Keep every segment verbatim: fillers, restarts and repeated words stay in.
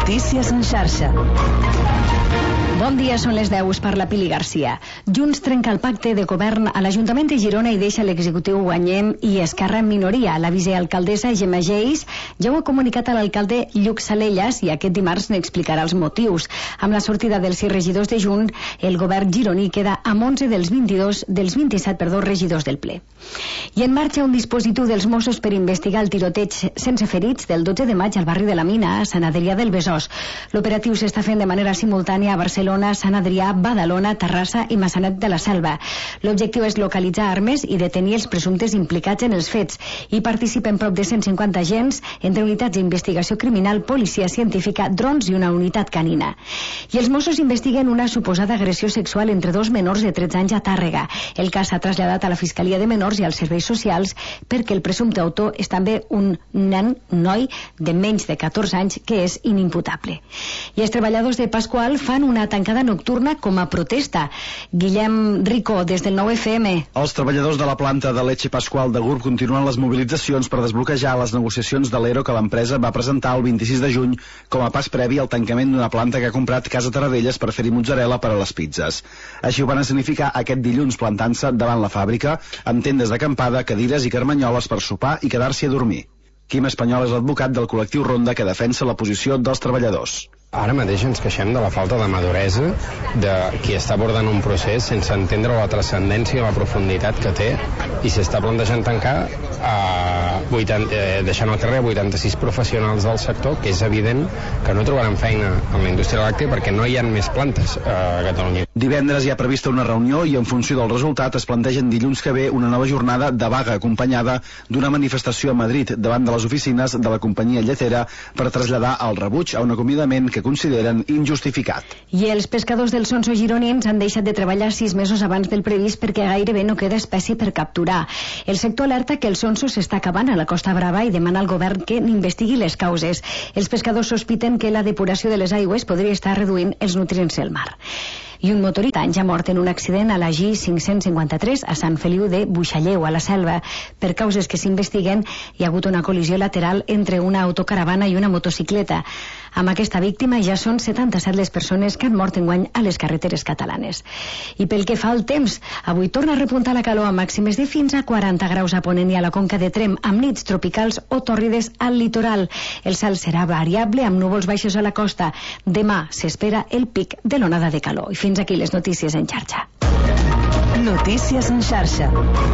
Notícies en xarxa. Bon dia, són les deu, us parla Pili Garcia. Junts trenca el pacte de govern a l'Ajuntament de Girona i deixa l'executiu guanyem i Esquerra en minoria. La vicealcaldessa Gemma Geis ja ho ha comunicat a l'alcalde Lluc Salellas i aquest dimarts n'explicarà els motius. Amb la sortida dels sis regidors de Junts, el govern gironí queda amb onze dels vint-i-dos dels vint-i-set perdó, regidors del ple. I en marxa un dispositiu dels Mossos per investigar el tiroteig sense ferits del dotze de maig al barri de la Mina, a Sant Adrià del Besòs. L'operatiu s'està fent de manera simultània a Barcelona, Sant Adrià, Badalona, Terrassa i Massanet de la Selva. L'objectiu és localitzar armes i detenir els presumptes implicats en els fets. Hi participen prop de cent cinquanta agents entre unitats d'investigació criminal, policia científica, drons i una unitat canina. I els Mossos investiguen una suposada agressió sexual entre dos menors de tretze anys a Tàrrega. El cas s'ha traslladat a la Fiscalia de Menors i als Serveis Socials perquè el presumpte autor és també un nen, un noi de menys de catorze anys que és inimputable. I els treballadors de Pasqual fan una tancada nocturna com a protesta. Guillem Rico, des del nou F M. Els treballadors de la planta de Leche Pasqual de Gurb continuen les mobilitzacions per desbloquejar les negociacions de l'E R O que l'empresa va presentar el vint-i-sis de juny com a pas previ al tancament d'una planta que ha comprat Casa Taradelles per fer-hi mozzarella per a les pizzas. Així ho van escenificar aquest dilluns plantant-se davant la fàbrica amb tendes d'acampada, cadires i carmanyoles per sopar i quedar-s'hi a dormir. Quim Espanyol és l'advocat del col·lectiu Ronda que defensa la posició dels treballadors. Ara mateix ens queixem de la falta de maduresa de qui està abordant un procés sense entendre la transcendència i la profunditat que té i s'està plantejant tancar a vuitanta, eh, deixant al carrer vuitanta-sis professionals del sector, que és evident que no trobaran feina en la indústria làctea perquè no hi ha més plantes a Catalunya. Divendres hi ha prevista una reunió i en funció del resultat es plantegen dilluns que ve una nova jornada de vaga acompanyada d'una manifestació a Madrid davant de les oficines de la companyia lletera per traslladar el rebuig a un acomiadament que consideren injustificat. I els pescadors del Sonso gironins han deixat de treballar sis mesos abans del previst perquè gairebé no queda espècie per capturar. El sector alerta que el Sonso s'està acabant a la Costa Brava i demana al govern que n'investigui les causes. Els pescadors sospiten que la depuració de les aigües podria estar reduint els nutrients del mar. I un motorista ja mort en un accident a la G cinc-cents cinquanta-tres a Sant Feliu de Buixalleu, a la Selva. Per causes que s'investiguen, hi ha hagut una col·lisió lateral entre una autocaravana i una motocicleta. Amb aquesta víctima ja són setanta-set les persones que han mort enguany a les carreteres catalanes. I pel que fa al temps, avui torna a repuntar la calor a màximes de fins a quaranta graus a Ponent i a la Conca de Tremp, amb nits tropicals o tòrrides al litoral. El cel serà variable amb núvols baixos a la costa. Demà s'espera el pic de l'onada de calor. I fins aquí les notícies en xarxa. Notícies en xarxa.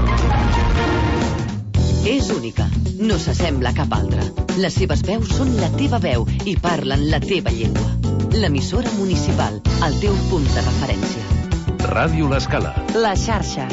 És única, no s'assembla a cap altra. Les seves veus són la teva veu i parlen la teva llengua. L'emissora municipal, el teu punt de referència. Ràdio L'Escala. La xarxa.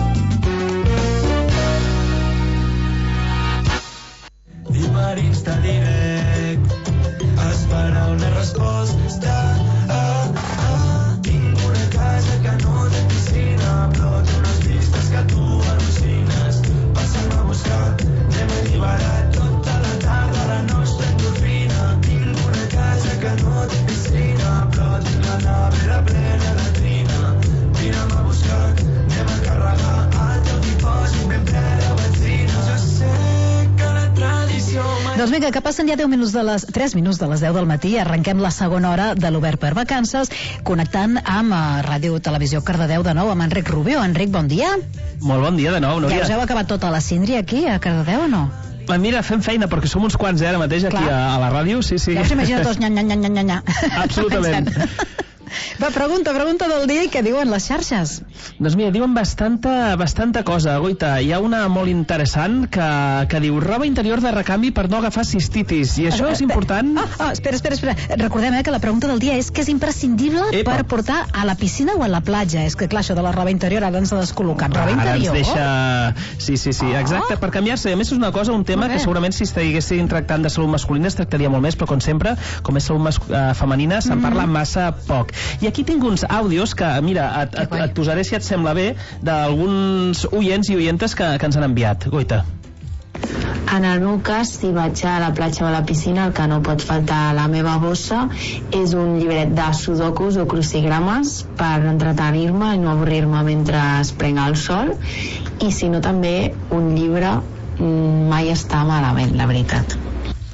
Dimarista direct, esperar una resposta. Ah, ah. Tinc una casa que no té piscina, però té unes vistes que tu al·lucines. Passa'm a buscar, anem alliberat tota la tarda la nostra endorfina. Tinc una casa que no té piscina, però tinc la nevera plena de trina. Vine'm a buscar, anem a carregar el teu dipòsit ben ple de benzina. Jo sé que la tradició... Doncs vinga, que passen ja deu minuts de les, tres minuts de les deu del matí. Arrenquem la segona hora de l'Obert per Vacances, connectant amb Ràdio Televisió Cardedeu de nou amb Enric Rubio. Enric, bon dia. Molt bon dia de nou, Núria. Ja us heu acabat tota la síndria aquí a Cardedeu o no? Mira, fem feina, perquè som uns quants eh, ara mateix aquí a, a la ràdio. Sí, sí. Ja us imagino tots nya, nya, nya, nya, nya, nya. Absolutament. Va, pregunta, pregunta del dia i què diuen les xarxes? Doncs mira, diuen bastanta, bastanta cosa, Goita. Hi ha una molt interessant que, que diu roba interior de recanvi per no agafar cistitis. I això és important... Ah, ah, espera, espera, espera. Recordem eh, que la pregunta del dia és que és imprescindible Epa. per portar a la piscina o a la platja. És que clar, això de la roba interior ara ens ha descol·locat. Roba interior? Ara ens deixa... Sí, sí, sí, exacte, per canviar-se. A més és una cosa, un tema que segurament si estiguessin tractant de salut masculina es tractaria molt més, però com sempre, com és salut mas... uh, femenina, se'n mm. parla massa poc. I aquí tinc uns àudios que, mira, et, et, et posaré, si et sembla bé, d'alguns oients i oientes que, que ens han enviat. Goita. En el meu cas, si vaig a la platja o a la piscina, el que no pot faltar a la meva bossa és un llibret de sudokus o crucigrames per entretenir-me i no avorrir-me mentre es prenga el sol, i si no també un llibre mai està malament, la veritat.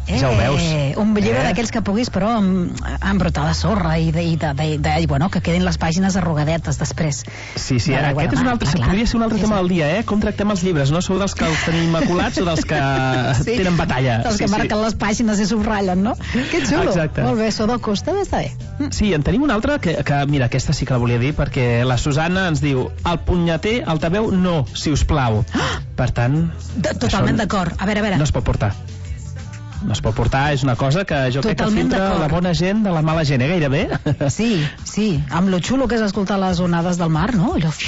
Ja ho veus. Un llibre d'aquells que puguis, però amb brotar de sorra i d'aigua, no? Que quedin les pàgines arrugadetes després. Sí, sí, aquest és un altre, podria ser un altre tema del dia, eh? Com tractem els llibres, no? Sou dels que els tenim immaculats o dels que tenen batalla? Els que marquen les pàgines i subratllen, no? Que xulo. Molt bé, Sudokus, també està bé. Sí, en tenim un altre que, mira, aquesta sí que la volia dir, perquè la Susana ens diu: el punyeter, el tabeu, no, si us plau. Per tant... Totalment d'acord. A veure, a veure. No es pot portar. No es pot portar, és una cosa que jo crec que filtra la bona gent de la mala gent, eh, gairebé. Sí, sí, amb lo xulo que és escoltar les onades del mar, no? Allò...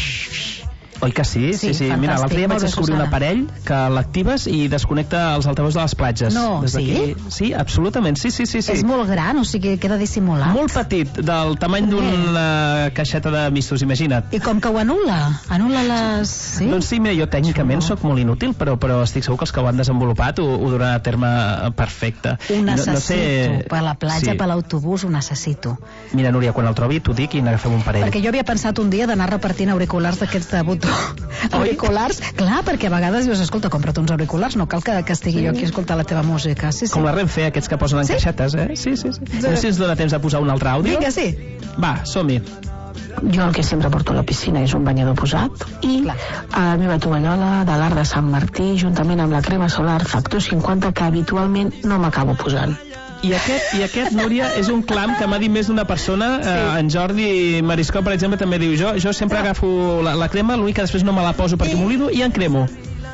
Oi que sí? Sí, sí. Mira, l'altre dia vaig descobrir un aparell que l'actives i desconnecta els altaveus de les platges. No, sí? Sí, absolutament, sí, sí, sí. És molt gran, o sigui, queda dissimulat. Molt petit, del tamany d'una caixeta de mistos, imagina't. I com que ho anul·la? Anul·la les... Doncs sí, mira, jo tècnicament sóc molt inútil, però estic segur que els que ho han desenvolupat ho duran a terme perfecte. Ho necessito, per la platja, per l'autobús, ho necessito. Mira, Núria, quan el trobi, t'ho dic i n'agafem un parell. Perquè jo havia pensat un dia d'anar repartint auriculars d'aquests de botó. Auriculars, clar, perquè a vegades dius, escolta, compra't uns auriculars, no cal que, que estigui jo aquí a escoltar la teva música. Sí, sí. Com la Renfe, aquests que posen en sí? caixetes, eh? Sí, sí, sí. No sé si ens dona temps de posar un altre àudio. Vinga, sí. Va, som-hi. Jo el que sempre porto a la piscina és un banyador posat i clar, a la meva tovallola de l'Arc de Sant Martí, juntament amb la crema solar Factor cinquanta, que habitualment no m'acabo posant. I aquest, i aquest, Núria, és un clam que m'ha dit més d'una persona. Sí. Eh, en Jordi Mariscal, per exemple, també diu: jo, jo sempre agafo la, la crema, l'únic que després no me la poso perquè m'olido i en cremo.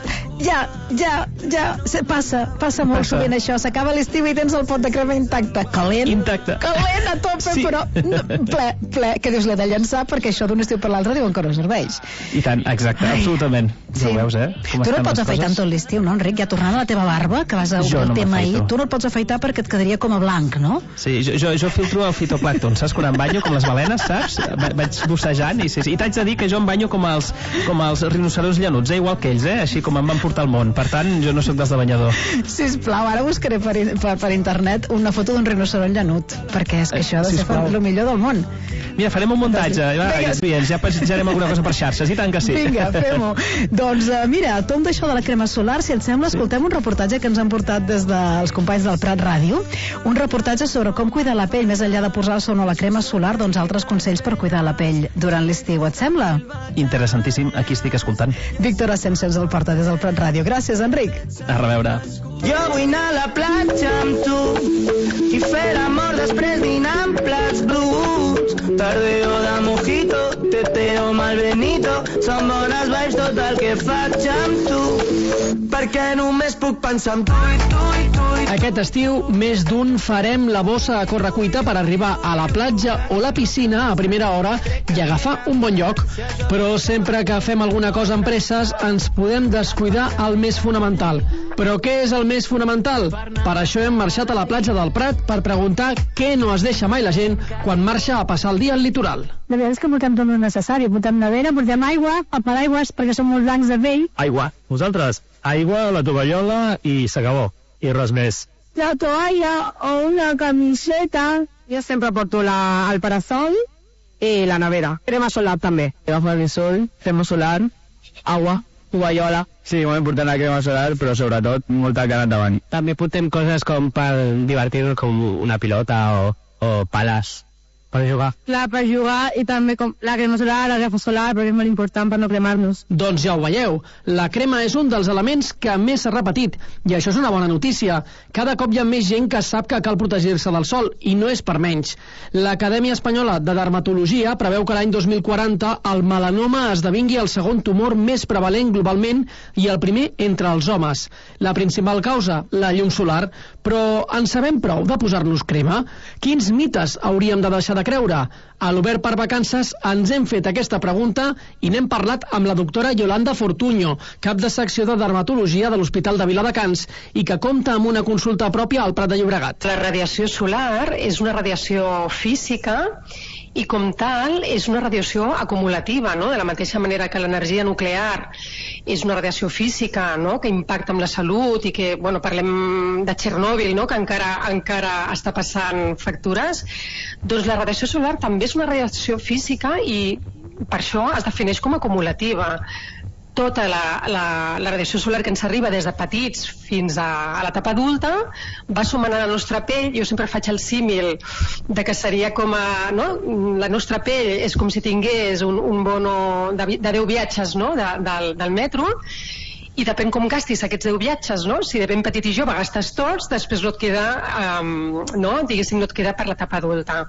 Ja, ja, ja, passa, passa molt passa. Sovint això, s'acaba l'estiu i tens el pot de crema intacte, calent, intacte. calent a tope, sí. Però ple, ple, que dius, l'he de llançar perquè això d'un estiu per l'altre diuen que no serveix. I tant, exacte, Ai. absolutament. Sí. Ja ho veus, eh? Com tu no et pots afaitar tot l'estiu, no, Enric? Ja tornant a la teva barba, que vas a obrir el no tema ahir, tu no et pots afaitar perquè et quedaria com a blanc, no? Sí, jo, jo, jo filtro el fitoplàncton, saps? Quan em banyo, com les balenes, saps? Vaig bussejant i, sí, sí. I t'haig de dir que jo em banyo com els, com els rinoceros llanuts, eh? Igual que ells, eh? Així com em van portar al món. Per tant, jo no sóc dels de banyador. Sisplau, ara buscaré per, per, per internet una foto d'un rinoceront llanut, perquè és que això ha de ser el millor del món. Mira, farem un muntatge. Va, ja penjarem alguna cosa per xarxes, i tant que sí. Vinga, fem-ho. Doncs uh, mira, tom d'això de la crema solar, si et sembla, escoltem un reportatge que ens han portat des dels companys del Prat Ràdio, un reportatge sobre com cuidar la pell, més enllà de posar-se o no la crema solar, doncs altres consells per cuidar la pell durant l'estiu, et sembla? Interessantíssim, aquí estic escoltant. Víctor Ascensi ens el porta des del Prat Ràdio. Gràcies, Enric. A reveure. Jo vull anar a la platja amb tu i fer l'amor després dinar amb plats bruts. Tardeo de mojito, teteo malbenito, són bones vibes tot el que faig amb tu, perquè només puc pensar en tu i tu i tu. Aquest estiu, més d'un farem la bossa a correcuita per arribar a la platja o la piscina a primera hora i agafar un bon lloc. Però sempre que fem alguna cosa amb presses, ens podem descuidar el més fonamental. Però què és el més fonamental? Per això hem marxat a la platja del Prat per preguntar què no es deixa mai la gent quan marxa a passar el dia al litoral. La veritat és que portem tot el necessari. Portem nevera, portem aigua, paraigües, perquè som molt blancs de pell. Aigua. Vosaltres? Aigua, la tovallola i segabó. I res més. La toalla o una camiseta. Jo sempre porto la, el parasol i la nevera. Crema solar també. Agafo el sol, crema solar, aigua, tovallola. Sí, ho hem portat la crema solar, però sobretot molta cara endavant. També portem coses com per divertir-nos, com una pilota o, o pales per jugar. Clar, per jugar, i també com la crema solar, la gafa solar, perquè és molt important per no cremar-nos. Doncs ja ho veieu, la crema és un dels elements que més s'ha repetit, i això és una bona notícia. Cada cop hi ha més gent que sap que cal protegir-se del sol, i no és per menys. L'Acadèmia Espanyola de Dermatologia preveu que l'any dos mil quaranta el melanoma esdevingui el segon tumor més prevalent globalment i el primer entre els homes. La principal causa, la llum solar. Però en sabem prou de posar-nos crema? Quins mites hauríem de deixar de creure? A l'Obert per Vacances ens hem fet aquesta pregunta i n'hem parlat amb la doctora Yolanda Fortuño, cap de secció de dermatologia de l'Hospital de Viladecans i que compta amb una consulta pròpia al Prat de Llobregat. La radiació solar és una radiació física i com tal és una radiació acumulativa, no? De la mateixa manera que l'energia nuclear és una radiació física, no? Que impacta amb la salut i que, bueno, parlem de Txernòbil, no? Que encara, encara està passant factures. Doncs la radiació solar també és una radiació física i per això es defineix com a acumulativa. tota la, la, la radiació solar que ens arriba des de petits fins a, a l'etapa adulta va sumant a la nostra pell. Jo sempre faig el símil de que seria com a, no? La nostra pell és com si tingués un, un bono de, de deu viatges, no? de, del, del metro, i depèn com gastis aquests deu viatges, no? Si de ben petit i jove gastes tots, després no et queda, um, no? Diguéssim, no et queda per l'etapa adulta.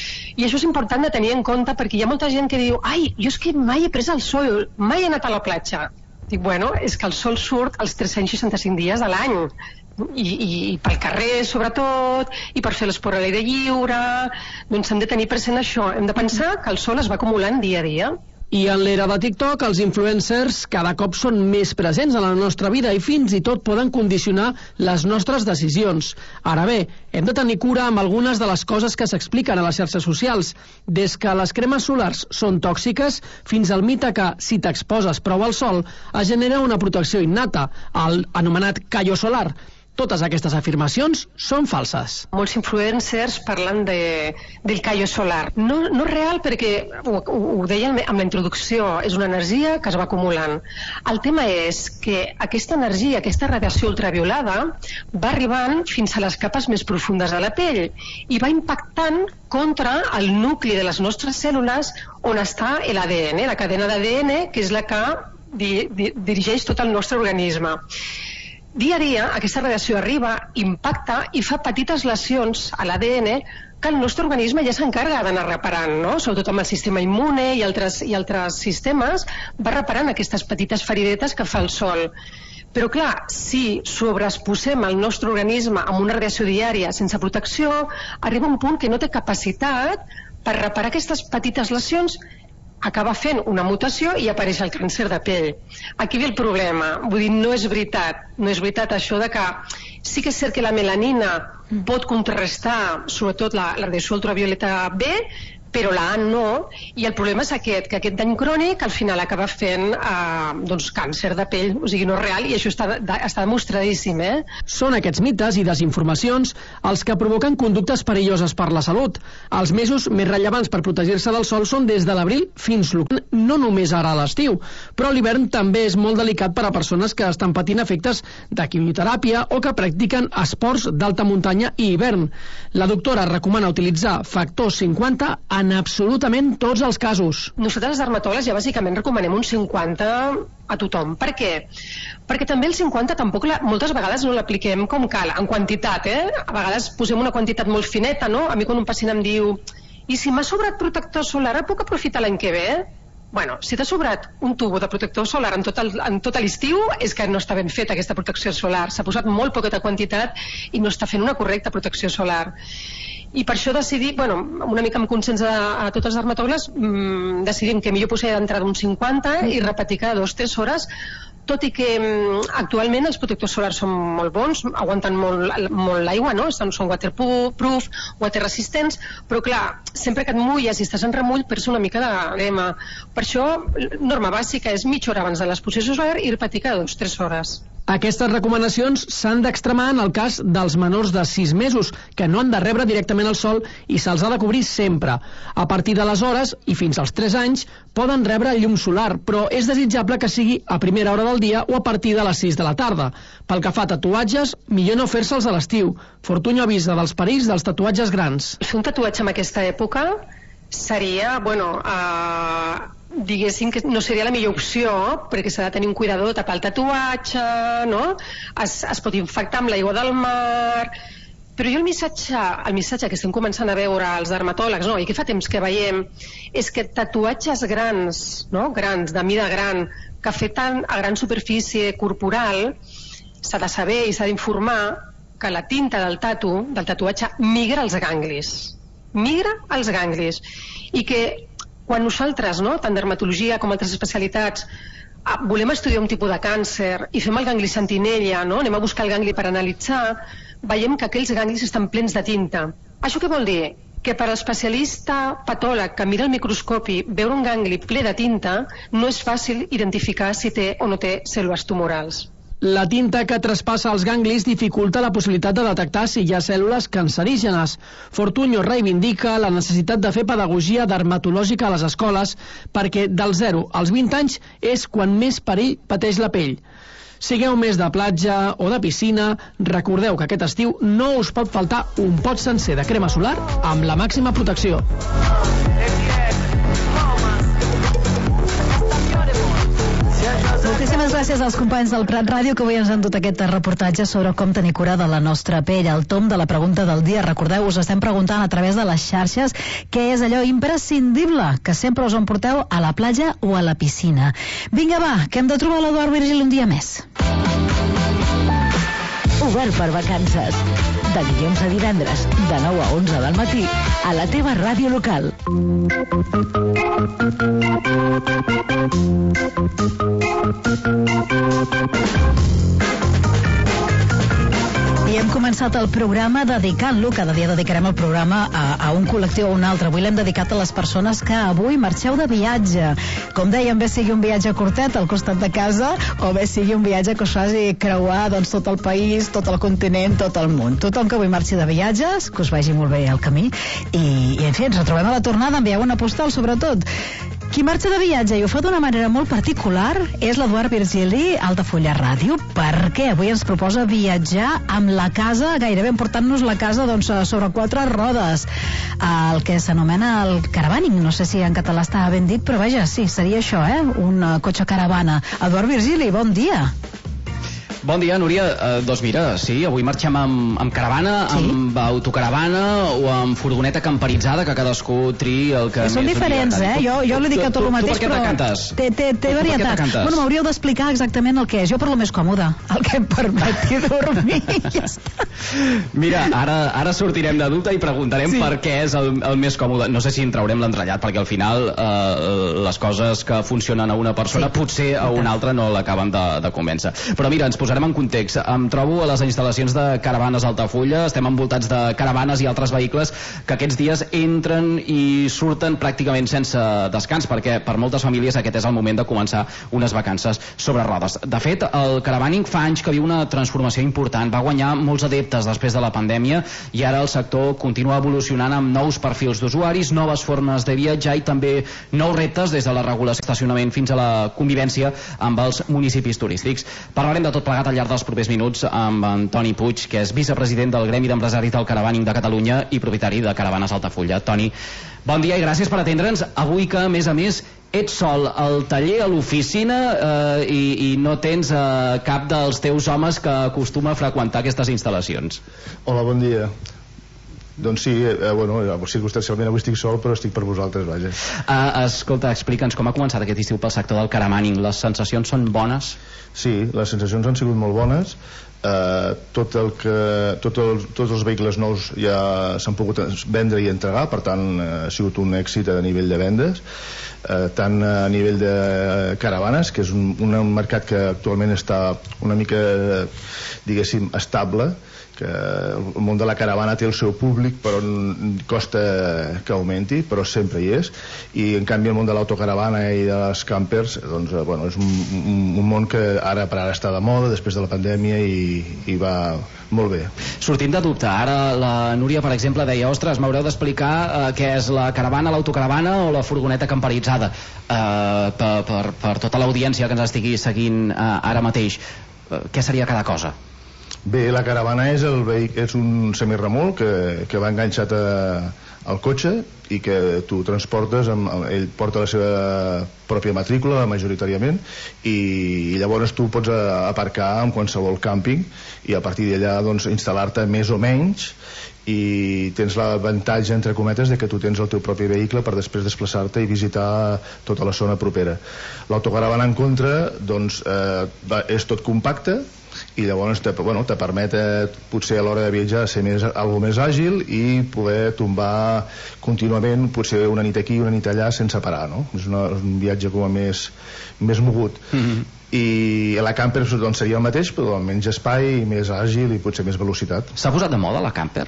I això és important de tenir en compte, perquè hi ha molta gent que diu, ai, jo és que mai he pres el sol, mai he anat a la platja. Dic, bueno, és que el sol surt els tres-cents seixanta-cinc dies de l'any, i, i, i pel carrer sobretot, i per fer l'esport a l'aire lliure. Doncs hem de tenir present això, hem de pensar que el sol es va acumulant dia a dia. I en l'era de TikTok, els influencers cada cop són més presents en la nostra vida i fins i tot poden condicionar les nostres decisions. Ara bé, hem de tenir cura amb algunes de les coses que s'expliquen a les xarxes socials, des que les cremes solars són tòxiques fins al mite que, si t'exposes prou al sol, es genera una protecció innata, el anomenat callo solar. Totes aquestes afirmacions són falses. Molts influencers parlen de, del callo solar. No, no és real perquè, ho, ho deia amb la introducció, és una energia que es va acumulant. El tema és que aquesta energia, aquesta radiació ultraviolada, va arribant fins a les capes més profundes de la pell i va impactant contra el nucli de les nostres cèl·lules on està l'A D N, la cadena d'A D N, que és la que di, di, dirigeix tot el nostre organisme. Dia a dia, aquesta radiació arriba, impacta i fa petites lesions a l'A D N que el nostre organisme ja s'encarga d'anar reparant, no? Sobretot amb el sistema immune i altres, i altres sistemes, va reparant aquestes petites feridetes que fa el sol. Però clar, si sobreexposem el nostre organisme amb una radiació diària sense protecció, arriba un punt que no té capacitat per reparar aquestes petites lesions, acaba fent una mutació i apareix el càncer de pell. Aquí ve el problema. Vull dir, no és veritat. No és veritat això de que sí que és cert que la melanina pot contrarrestar sobretot la, la radiació ultravioleta B, però la A no, i el problema és aquest, que aquest dany crònic al final acaba fent eh, doncs, càncer de pell, o sigui, no és real, i això està, de, està demostradíssim, eh? Són aquests mites i desinformacions els que provoquen conductes perilloses per la salut. Els mesos més rellevants per protegir-se del sol són des de l'abril fins l'octubre, no només ara a l'estiu, però l'hivern també és molt delicat per a persones que estan patint efectes de quimioteràpia o que practiquen esports d'alta muntanya i hivern. La doctora recomana utilitzar factor cinquanta en en absolutament tots els casos. Nosaltres, els dermatòlegs, ja bàsicament recomanem un cinquanta a tothom. Per què? Perquè també el cinquanta tampoc la, moltes vegades no l'apliquem com cal, en quantitat, eh? A vegades posem una quantitat molt fineta, no? A mi quan un pacient em diu i si m'ha sobrat protector solar, puc aprofitar l'any que ve? Bueno, si t'ha sobrat un tubo de protector solar en tot, el, en tot l'estiu, és que no està ben feta aquesta protecció solar. S'ha posat molt poqueta quantitat i no està fent una correcta protecció solar. I per això decidir, bueno, una mica amb consens a, a tots els dermatòlegs, mmm, decidim que millor posar d'entrada un cinquanta i repetir cada dues o tres hores, tot i que mmm, actualment els protectors solars són molt bons, aguanten molt, molt l'aigua, no? Són, són waterproof, waterresistents, però clar, sempre que et mulles i estàs en remull perds una mica de crema. Per això, norma bàsica és mitja hora abans de l'exposició solar i repetir cada dues o tres hores. Aquestes recomanacions s'han d'extremar en el cas dels menors de sis mesos, que no han de rebre directament el sol i se'ls ha de cobrir sempre. A partir d'aleshores, i fins als tres anys, poden rebre llum solar, però és desitjable que sigui a primera hora del dia o a partir de les sis de la tarda. Pel que fa a tatuatges, millor no fer-se'ls a l'estiu. Fortunyo avisa dels perills dels tatuatges grans. Fer un tatuatge en aquesta època seria, bueno, eh, diguéssim que no seria la millor opció, perquè s'ha de tenir un cuidador, tapar el tatuatge, no? Es, es pot infectar amb l'aigua del mar. Però jo el missatge, el missatge que estem començant a veure als dermatòlegs, no? I que fa temps que veiem, és que tatuatges grans, no? Grans, de mida gran, que afecten a gran superfície corporal, s'ha de saber i s'ha d'informar que la tinta del tatu, del tatuatge, migra als ganglis. Migra als ganglis. I que quan nosaltres, no, tant dermatologia com altres especialitats, volem estudiar un tipus de càncer i fem el gangli sentinella, no? Anem a buscar el gangli per analitzar, veiem que aquells ganglis estan plens de tinta. Això què vol dir? Que per l'especialista patòleg que mira el microscopi veure un gangli ple de tinta no és fàcil identificar si té o no té cèl·lules tumorals. La tinta que traspassa els ganglis dificulta la possibilitat de detectar si hi ha cèl·lules cancerígenes. Fortunyo reivindica la necessitat de fer pedagogia dermatològica a les escoles perquè dels zero als vint anys és quan més perill pateix la pell. Sigueu més de platja o de piscina, recordeu que aquest estiu no us pot faltar un pot sencer de crema solar amb la màxima protecció. Moltíssimes gràcies als companys del Prat Ràdio que avui ens han dut aquest reportatge sobre com tenir cura de la nostra pell. El tom de la pregunta del dia. Recordeu, us estem preguntant a través de les xarxes què és allò imprescindible que sempre us emporteu a la platja o a la piscina. Vinga, va, que hem de trobar l'Eduard Virgili un dia més. Obert per vacances. De dilluns a divendres, de nou a onze del matí, a la teva ràdio local. I hem començat el programa dedicant-lo, cada dia dedicarem el programa a, a un col·lectiu o un altre. Avui l'hem dedicat a les persones que avui marxeu de viatge. Com dèiem, bé sigui un viatge curtet al costat de casa o bé sigui un viatge que us faci creuar doncs, tot el país, tot el continent, tot el món. Tothom que avui marxi de viatges, que us vagi molt bé el camí i, i en fi, ens retrobem a la tornada, envieu una postal sobretot. Qui marxa de viatge i ho fa d'una manera molt particular és l'Eduard Virgili, Altafulla Ràdio, perquè avui ens proposa viatjar amb la casa, gairebé emportant-nos la casa doncs, sobre quatre rodes, el que s'anomena el caravaning. No sé si en català està ben dit, però vaja, sí, seria això, eh? Un cotxe caravana. Eduard Virgili, bon dia. Bon dia, Núria. Uh, doncs mira, sí, avui marxem amb, amb caravana, sí? Amb autocaravana o amb furgoneta camperitzada, que cadascú triï el que són més... Són diferents, eh? Jo, jo li dic a tot el mateix, però té, té, té varietat. Bueno, m'hauríeu d'explicar exactament el que és. Jo per lo més còmode, el que em permeti dormir, ja està. Mira, ara, ara sortirem de dubte i preguntarem sí. per què és el, el més còmode. No sé si en traurem l'entrellat, perquè al final eh, les coses que funcionen a una persona sí. potser a una altra no l'acaben de, de convèncer. Però mira, ens posarem en context. Em trobo a les instal·lacions de Caravanes Altafulla. Estem envoltats de caravanes i altres vehicles que aquests dies entren i surten pràcticament sense descans, perquè per moltes famílies aquest és el moment de començar unes vacances sobre rodes. De fet, el caravaning fa anys que viu una transformació important. Va guanyar molts adeptes després de la pandèmia i ara el sector continua evolucionant amb nous perfils d'usuaris, noves formes de viatjar i també nous reptes des de la regulació d'estacionament fins a la convivència amb els municipis turístics. Parlarem de tot plegat al llarg dels propers minuts amb en Toni Puig, que és vicepresident del Gremi d'Empresaris del Caravaning de Catalunya i propietari de Caravanes Altafulla. Toni, bon dia i gràcies per atendre'ns. Avui que, a més a més, ets sol al taller, a l'oficina eh, i, i no tens eh, cap dels teus homes que acostuma a freqüentar aquestes instal·lacions. Hola, bon dia. Doncs sí, eh, bueno, circumstancialment avui estic sol, però estic per vosaltres, vaja. Uh, escolta, explica'ns com ha començat aquest estiu pel sector del caravaning. Les sensacions són bones? Sí, les sensacions han sigut molt bones. Uh, tot el que, tot el, tots els vehicles nous ja s'han pogut vendre i entregar, per tant uh, ha sigut un èxit a nivell de vendes, uh, tant a nivell de caravanes, que és un, un mercat que actualment està una mica, diguéssim, estable, que el món de la caravana té el seu públic, però costa que augmenti, però sempre hi és, i en canvi el món de l'autocaravana i de les campers doncs, bueno, és un, un, un món que ara per ara està de moda després de la pandèmia i, i va molt bé. Sortim de dubte, ara la Núria per exemple deia, ostres, m'haureu d'explicar eh, què és la caravana, l'autocaravana o la furgoneta camperitzada eh, per, per, per tota l'audiència que ens estigui seguint eh, ara mateix. Eh, què seria cada cosa? Bé, la caravana és, el vehicle, és un semirremolc que, que va enganxat a, al cotxe i que tu transportes, amb, ell porta la seva pròpia matrícula majoritàriament i, i llavors tu pots aparcar en qualsevol càmping i a partir d'allà doncs, instal·lar-te més o menys i tens l'avantatge entre cometes de que tu tens el teu propi vehicle per després desplaçar-te i visitar tota la zona propera. L'autocaravana en contra doncs, eh, és tot compacte i llavors te, bueno, te permet eh, potser a l'hora de viatjar ser més, algo més àgil i poder tombar contínuament potser una nit aquí, una nit allà sense parar, no? És, una, és un viatge com a més, més mogut. Mm-hmm. I la camper doncs, seria el mateix però amb menys espai, més àgil i potser més velocitat. S'ha posat de moda la camper?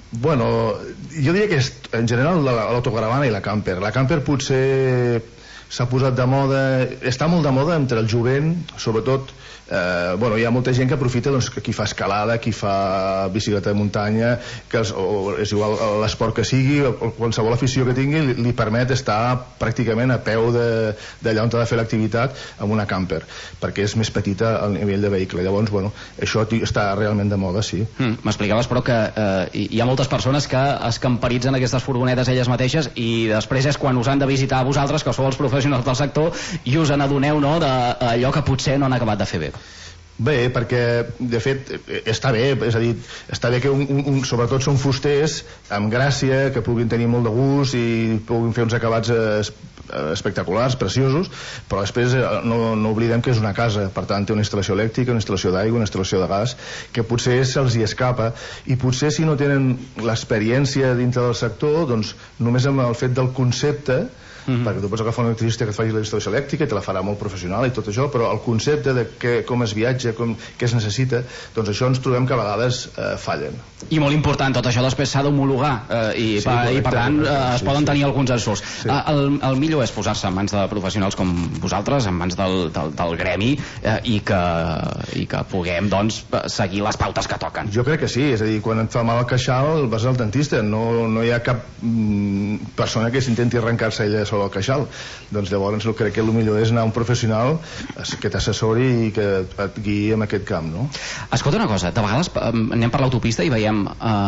Bueno, jo diria que és en general l'autocaravana i la camper. La camper potser s'ha posat de moda, està molt de moda entre el jovent, sobretot. Eh, bueno, hi ha molta gent que aprofita, doncs, qui fa escalada, qui fa bicicleta de muntanya, que els, o és igual l'esport que sigui, o qualsevol afició que tingui, li, li permet estar pràcticament a peu d'allà on ha de fer l'activitat amb una camper, perquè és més petita al nivell de vehicle. Llavors, bueno, això està realment de moda, sí. Mm, m'explicaves, però, que eh, hi ha moltes persones que es camperitzen aquestes furgonetes elles mateixes i després és quan us han de visitar a vosaltres, que sou els professionals del sector, i us n'adoneu, no, d'allò que potser no han acabat de fer bé. Bé, perquè de fet està bé, és a dir, està bé que un, un, un, sobretot són fusters amb gràcia, que puguin tenir molt de gust i puguin fer uns acabats es, espectaculars, preciosos, però després no, no oblidem que és una casa, per tant té una instal·lació elèctrica, una instal·lació d'aigua, una instal·lació de gas, que potser se'ls hi escapa, i potser si no tenen l'experiència dintre del sector, doncs només amb el fet del concepte, Mm-hmm. perquè tu pots agafar un electricista que et faci la instal·lació elèctrica i te la farà molt professional i tot això, però el concepte de que, com es viatja, com, què es necessita, doncs això ens trobem que a vegades eh, fallen. I molt important, tot això després s'ha d'homologar eh, i, sí, pa, i per tant eh, es sí, poden sí. tenir alguns ensorts. Sí. Eh, el, el millor és posar-se en mans de professionals com vosaltres, en mans del, del, del gremi eh, i, que, i que puguem doncs seguir les pautes que toquen. Jo crec que sí, és a dir, quan et fa mal el queixal vas al dentista, no, no hi ha cap mm, persona que s'intenti arrencar-se ella sobre el queixal, doncs llavors crec que el millor és anar a un professional que t'assessori i que et guiï en aquest camp, no? Escolta una cosa, de vegades eh, anem per l'autopista i veiem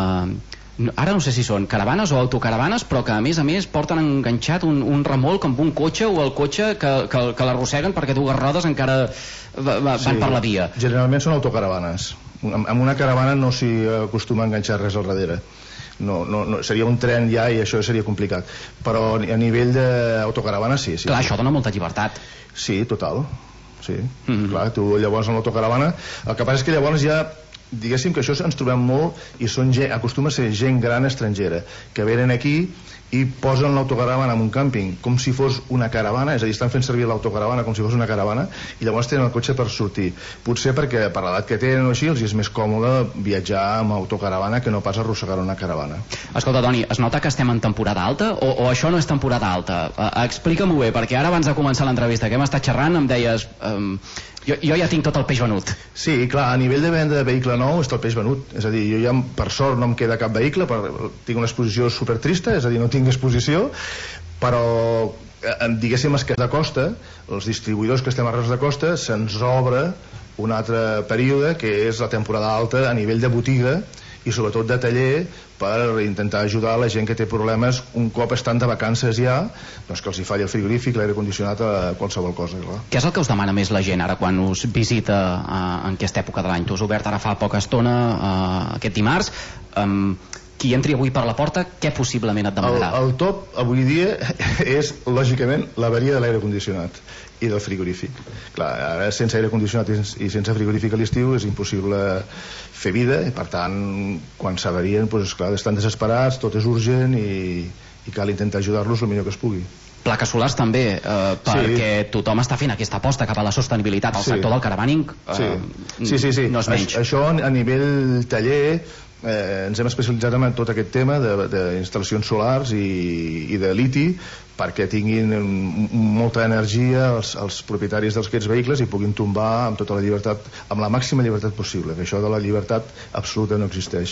eh, ara no sé si són caravanes o autocaravanes, però que a més a més porten enganxat un, un remolc amb un cotxe o el cotxe que, que, que l'arrosseguen perquè dues rodes encara va, va, van sí, per la via. Generalment són autocaravanes. Amb una caravana no s'hi acostuma a enganxar res al darrere. No, no, no, seria un tren ja i això seria complicat, però a nivell d'autocaravana sí, sí. Clar, sí. Això dona molta llibertat. Sí, total, sí. Mm-hmm. Clar, tu llavors amb l'autocaravana, el que passa és que llavors ja diguéssim que això ens trobem molt i són gent, acostuma a ser gent gran estrangera que venen aquí i posen l'autocaravana en un càmping com si fos una caravana, és a dir, estan fent servir l'autocaravana com si fos una caravana i llavors tenen el cotxe per sortir, potser perquè per l'edat que tenen o així els és més còmode viatjar amb autocaravana que no pas arrossegar una caravana. Escolta, Toni, es nota que estem en temporada alta o, o això no és temporada alta? Uh, explica-m'ho bé, perquè ara abans de començar l'entrevista que hem estat xerrant em deies um, jo, jo ja tinc tot el peix venut. Sí, clar, a nivell de venda de vehicle nou està el peix venut, és a dir, jo ja per sort no em queda cap vehicle, per, tinc una exposició super trista, és a dir, no tinc exposició, però diguéssim els que de costa, els distribuïdors que estem a res de costa, se'ns obre un altre període que és la temporada alta a nivell de botiga i sobretot de taller per intentar ajudar la gent que té problemes un cop estan de vacances ja, doncs que els hi falli el frigorífic, l'aire condicionat, a qualsevol cosa, clar. Què és el que us demana més la gent ara quan us visita uh, en aquesta època de l'any? Tu has obert ara fa poca estona uh, aquest dimarts, um, qui entri avui per la porta, què possiblement et demanarà? El, el top avui dia és lògicament l'avaria de l'aire condicionat i del frigorífic. Clar, ara sense aire condicionat i sense frigorífic a l'estiu és impossible fer vida i per tant quan s'avarien doncs, clar, estan desesperats, tot és urgent i, i cal intentar ajudar-los el millor que es pugui. Plaques solars també, eh, perquè sí. Tothom està fent aquesta aposta cap a la sostenibilitat. El sí. sector del caravaning eh, sí. Sí, sí, sí. no és menys. Això a nivell taller eh, ens hem especialitzat en tot aquest tema d'instal·lacions solars i, i de liti perquè tinguin molta energia els, els propietaris d'aquests vehicles i puguin tombar amb tota la llibertat, amb la màxima llibertat possible, que això de la llibertat absoluta no existeix.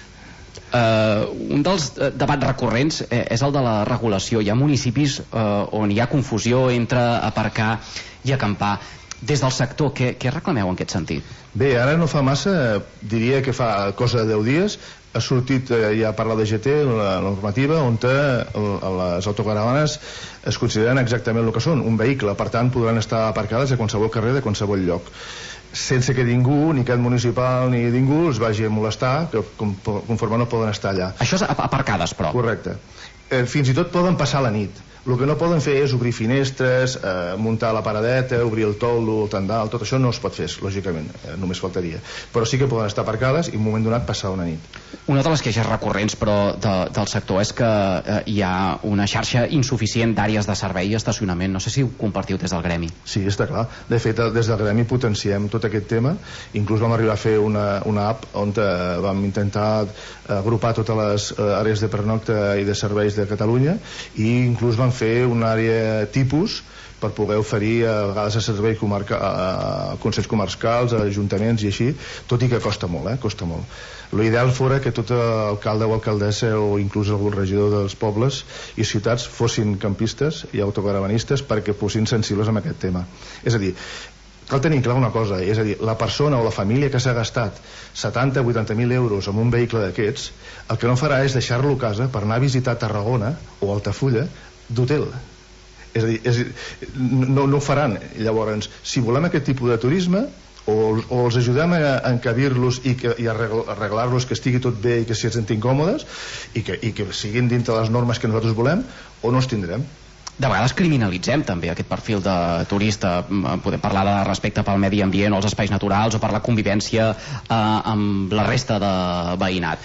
Uh, un dels uh, debats recurrents eh, és el de la regulació. Hi ha municipis uh, on hi ha confusió entre aparcar i acampar. Des del sector, què, què reclameu en aquest sentit? Bé, ara no fa massa, diria que fa cosa de deu dies, ha sortit eh, ja per la D G T la normativa on te, les autocaravanes es consideren exactament el que són, un vehicle, per tant podran estar aparcades a qualsevol carrer de qualsevol lloc, sense que ningú, ni cap municipal ni ningú els vagi a molestar, que conforme no poden estar allà. Això és aparcades, però? Correcte. Eh, fins i tot poden passar la nit. El que no poden fer és obrir finestres, eh, muntar la paradeta, obrir el toldo, el tendal, tot això no es pot fer, lògicament, eh, només faltaria. Però sí que poden estar aparcades i en un moment donat passar una nit. Una de les queixes recurrents, però, de, del sector és que eh, hi ha una xarxa insuficient d'àrees de servei i estacionament. No sé si ho compartiu des del gremi. Sí, està clar. De fet, des del gremi potenciem tot aquest tema. Inclús vam arribar a fer una, una app on eh, vam intentar agrupar totes les eh, àrees de pernocta i de serveis de Catalunya i inclús vam fer una àrea tipus per poder oferir a vegades a servei comarca, a consells comarcals, a ajuntaments i així, tot i que costa molt, eh? Costa molt. L'ideal fora que tot alcalde o alcaldessa o inclús algun regidor dels pobles i ciutats fossin campistes i autocaravanistes perquè fossin sensibles amb aquest tema. És a dir, cal tenir clar una cosa, és a dir, la persona o la família que s'ha gastat setanta o vuitanta mil euros en un vehicle d'aquests, el que no farà és deixar-lo a casa per anar a visitar Tarragona o Altafulla d'hotel. És a dir, és, no, no ho faran. Llavors, si volem aquest tipus de turisme, o, o els ajudem a encabir-los i, que, i a arreglar-los que estigui tot bé i que s'hi sentin còmodes i que, i que siguin dintre les normes que nosaltres volem, o no els tindrem. De vegades criminalitzem també aquest perfil de turista. Podem parlar de respecte pel medi ambient o els espais naturals o per la convivència eh, amb la resta de veïnat.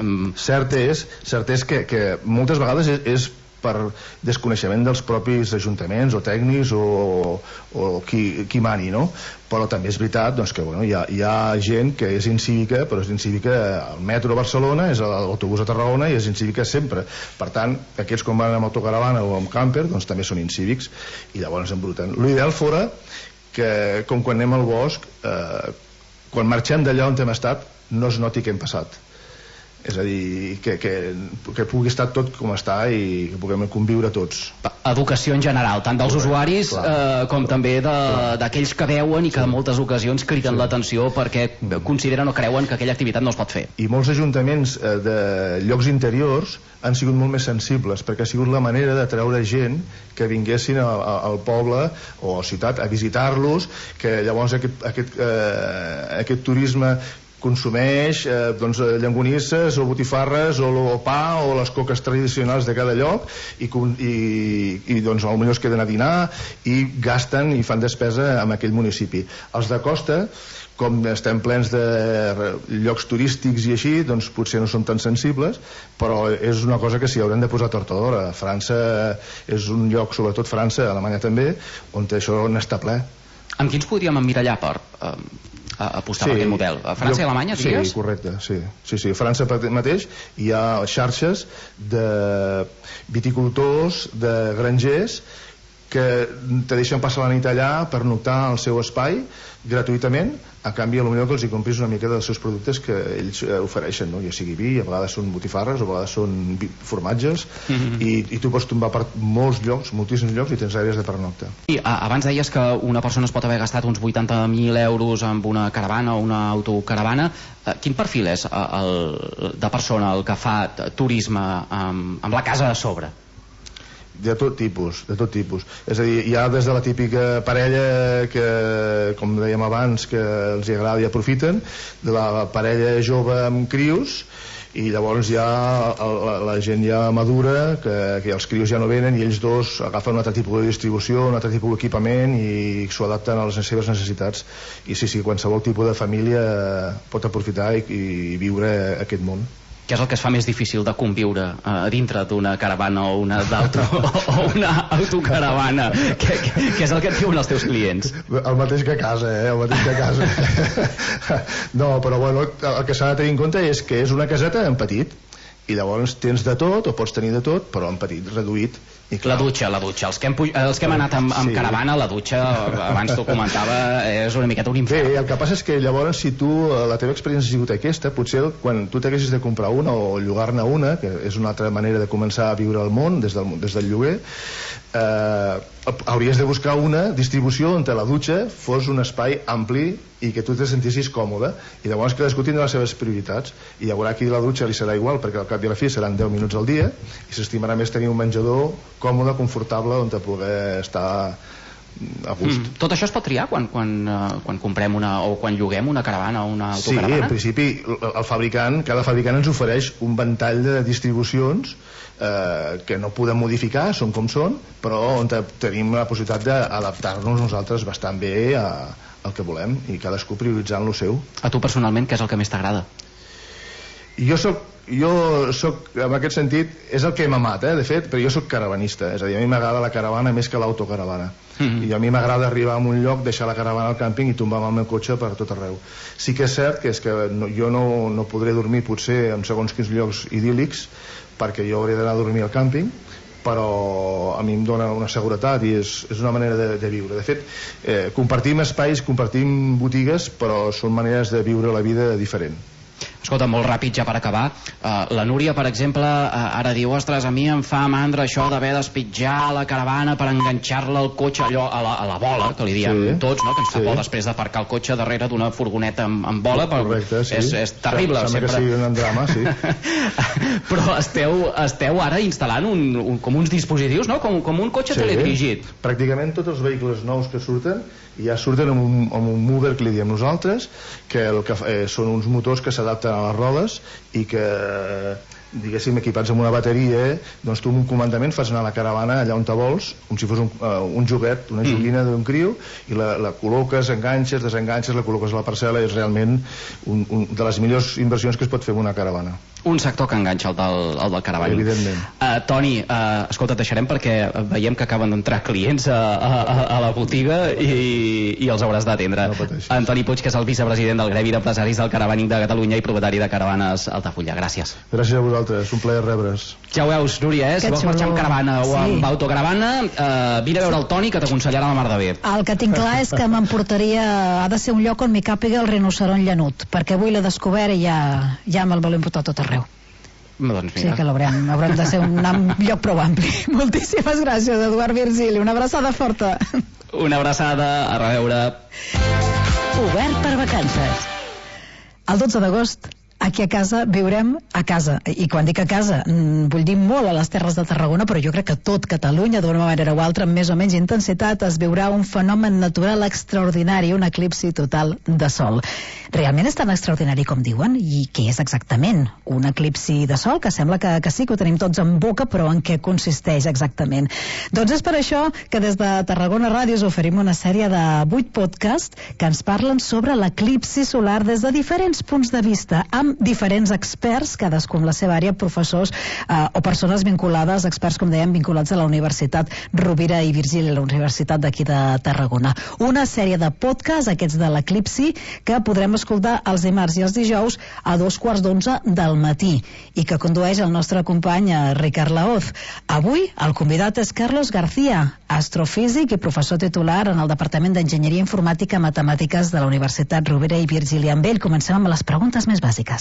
Cert és, cert és que, que moltes vegades és, és per desconeixement dels propis ajuntaments o tècnics o, o qui, qui mani, no? Però també és veritat doncs, que bueno, hi, ha, hi ha gent que és incívica, però és incívica al metro a Barcelona, és a l'autobús a Tarragona i és incívica sempre. Per tant, aquests quan van amb autocaravana o amb camper doncs també són incívics i llavors embruten. L'ideal fora que, com quan anem al bosc, eh, quan marxem d'allà on hem estat, no es noti què hem passat. És a dir, que, que, que pugui estar tot com està i que puguem conviure tots. Educació en general, tant dels Correcte, usuaris clar, eh, com clar, també d'aquells que veuen i que en moltes ocasions criden sí. l'atenció perquè consideren o creuen que aquella activitat no es pot fer. I molts ajuntaments eh, de llocs interiors han sigut molt més sensibles perquè ha sigut la manera de treure gent que vinguessin a, a, al poble o a la ciutat a visitar-los, que llavors aquest, aquest, eh, aquest turisme consumeix eh, doncs, llangonisses o botifarres o el pa o les coques tradicionals de cada lloc i, i, i doncs potser es queden a dinar i gasten i fan despesa en aquell municipi. Els de costa, com estem plens de llocs turístics i així, doncs potser no són tan sensibles, però és una cosa que s'hi haurem de posar tortadora. França és un lloc, sobretot França, Alemanya també, on això n'està ple. Amb quins podríem emmirallar per eh, apostar sí, per aquest model? A França i Alemanya, diries? Sí, correcte, sí. Sí, sí. A França mateix hi ha xarxes de viticultors, de grangers, que te deixen passar la nit allà per notar al seu espai gratuïtament, a canvi potser que els hi compris una mica dels seus productes que ells ofereixen, no? Ja sigui vi, a vegades són botifarres, a vegades són formatges, mm-hmm. i, i tu pots tombar per molts llocs, moltíssims llocs, i tens àrees de pernocta. I a, abans deies que una persona es pot haver gastat uns vuitanta mil euros amb una caravana o una autocaravana. Eh, quin perfil és el, de persona el que fa turisme amb, amb la casa a sobre? De tot tipus, de tot tipus. És a dir, hi ha des de la típica parella que, com dèiem abans, que els hi agrada i aprofiten, de la parella jove amb crios, i llavors hi ha la, la gent ja madura, que, que els crios ja no venen i ells dos agafen un altre tipus de distribució, un altre tipus d'equipament i s'ho adapten a les seves necessitats. I sí, sí, qualsevol tipus de família pot aprofitar i, i viure aquest món. Què és el que es fa més difícil de conviure eh, dintre d'una caravana o una d'auto o una autocaravana? Què, què és el que et diuen els teus clients? El mateix que a casa, eh? El mateix que a casa. No, però bueno, el que s'ha de tenir en compte és que és una caseta en petit i llavors tens de tot, o pots tenir de tot, però en petit, reduït. I la dutxa, la dutxa. Els que hem, els que hem anat amb, amb sí. caravana, la dutxa, abans t'ho comentava, és una miqueta un infern. Bé, el que passa és que llavors, si tu, la teva experiència ha sigut aquesta, potser quan tu t'haguessis de comprar una o llogar-ne una, que és una altra manera de començar a viure el món des del, des del lloguer, eh, hauries de buscar una distribució on la dutxa fos un espai ampli i que tu te sentissis còmode, i llavors cadascú tindrà les seves prioritats, i llavors aquí la dutxa li serà igual, perquè al cap i a la fi seran deu minuts al dia, i s'estimarà més tenir un menjador còmode, confortable, on te poder estar a gust. Mm. Tot això es pot triar quan, quan, uh, quan comprem una, o quan lloguem una caravana o una autocaravana? Sí, en principi el fabricant, cada fabricant ens ofereix un ventall de distribucions eh, que no podem modificar, són com són, però on tenim la possibilitat d'adaptar-nos nosaltres bastant bé a, al que volem, i cadascú prioritzant lo seu. A tu personalment, què és el que més t'agrada? Jo soc, jo soc, en aquest sentit, és el que m'ha amat, eh, de fet, però jo soc caravanista, és a dir, a mi m'agrada la caravana més que l'autocaravana. Mm-hmm. I a mi m'agrada arribar a un lloc, deixar la caravana al càmping i tombar amb el meu cotxe per tot arreu. Sí que és cert que, és que no, jo no, no podré dormir potser en segons quins llocs idíl·lics, perquè jo hauré d'anar a dormir al càmping, però a mi em dona una seguretat i és, és una manera de, de viure. De fet, eh, compartim espais, compartim botigues, però són maneres de viure la vida diferent. Escolta, molt ràpid ja per acabar, uh, la Núria, per exemple, uh, ara diu, ostres, a mi em fa mandra això d'haver d'espitjar la caravana per enganxar-la al cotxe, allò a la, a la bola, que li diem sí. tots, no? Que ens fa sí. por després d'aparcar el cotxe darrere d'una furgoneta amb, amb bola, però correcte, sí. és, és terrible. Sembla sempre que sigui un drama, sí. Però esteu, esteu ara instal·lant un, un, com uns dispositius, no? Com, com un cotxe sí. teledirigit. Pràcticament tots els vehicles nous que surten ja surten amb un, amb un mover que li diem nosaltres, que el que eh, són uns motors que s'adapten a les rodes i que, diguéssim, equipats amb una bateria, doncs tu amb un comandament fas anar la caravana allà on te vols, com si fos un, uh, un joguet, una joguina mm. d'un criu, i la, la col·loques, enganxes, desenganxes, la col·loques a la parcel·la, i és realment un, un, de les millors inversions que es pot fer amb una caravana. Un sector que enganxa el del, el del caravan. Evidentment. Uh, Toni, uh, escolta, et deixarem perquè veiem que acaben d'entrar clients a, a, a la botiga i, i els hauràs d'atendre. No Antoni Puig, que és el vicepresident del Gremi d'Empresaris del Caravaning de Catalunya i propietari de Caravanes Altafulla. Gràcies. Gràcies a vosaltres, un plaer rebre's. Ja ho veus, Núria, eh? Si vols marxar amb caravana o amb sí. autocaravana, uh, vine a veure el Toni, que t'aconsellarà la mar de bé. El que tinc clar és que m'emportaria, ha de ser un lloc on m'hi càpiga el rinoceront llanut, perquè avui l'he descobert i ja, ja me'l volem portar tot arreu. Doncs sí que l'haurem, haurem de ser un lloc prou ampli. Moltíssimes gràcies, Eduard Virgili, una abraçada forta. Una abraçada, a reveure. Obert per vacances. El dotze d'agost aquí a casa viurem a casa, i quan dic a casa vull dir molt a les Terres de Tarragona, però jo crec que tot Catalunya d'una manera o altra amb més o menys intensitat es viurà un fenomen natural extraordinari, un eclipsi total de sol. Realment és tan extraordinari com diuen? I què és exactament un eclipsi de sol? Que sembla que, que sí, que ho tenim tots en boca, però en què consisteix exactament? Doncs és per això que des de Tarragona Ràdio us oferim una sèrie de vuit podcasts que ens parlen sobre l'eclipsi solar des de diferents punts de vista, amb diferents experts, cadascú amb la seva àrea, professors eh, o persones vinculades, experts, com dèiem, vinculats a la Universitat Rovira i Virgili, la Universitat d'aquí de Tarragona. Una sèrie de podcasts, aquests de l'eclipsi, que podrem escoltar els dimarts i els dijous a dos quarts d'onze del matí, i que condueix el nostre company Ricard Laoz. Avui el convidat és Carlos García, astrofísic i professor titular en el Departament d'Enginyeria Informàtica i Matemàtiques de la Universitat Rovira i Virgili. Amb ell comencem amb les preguntes més bàsiques.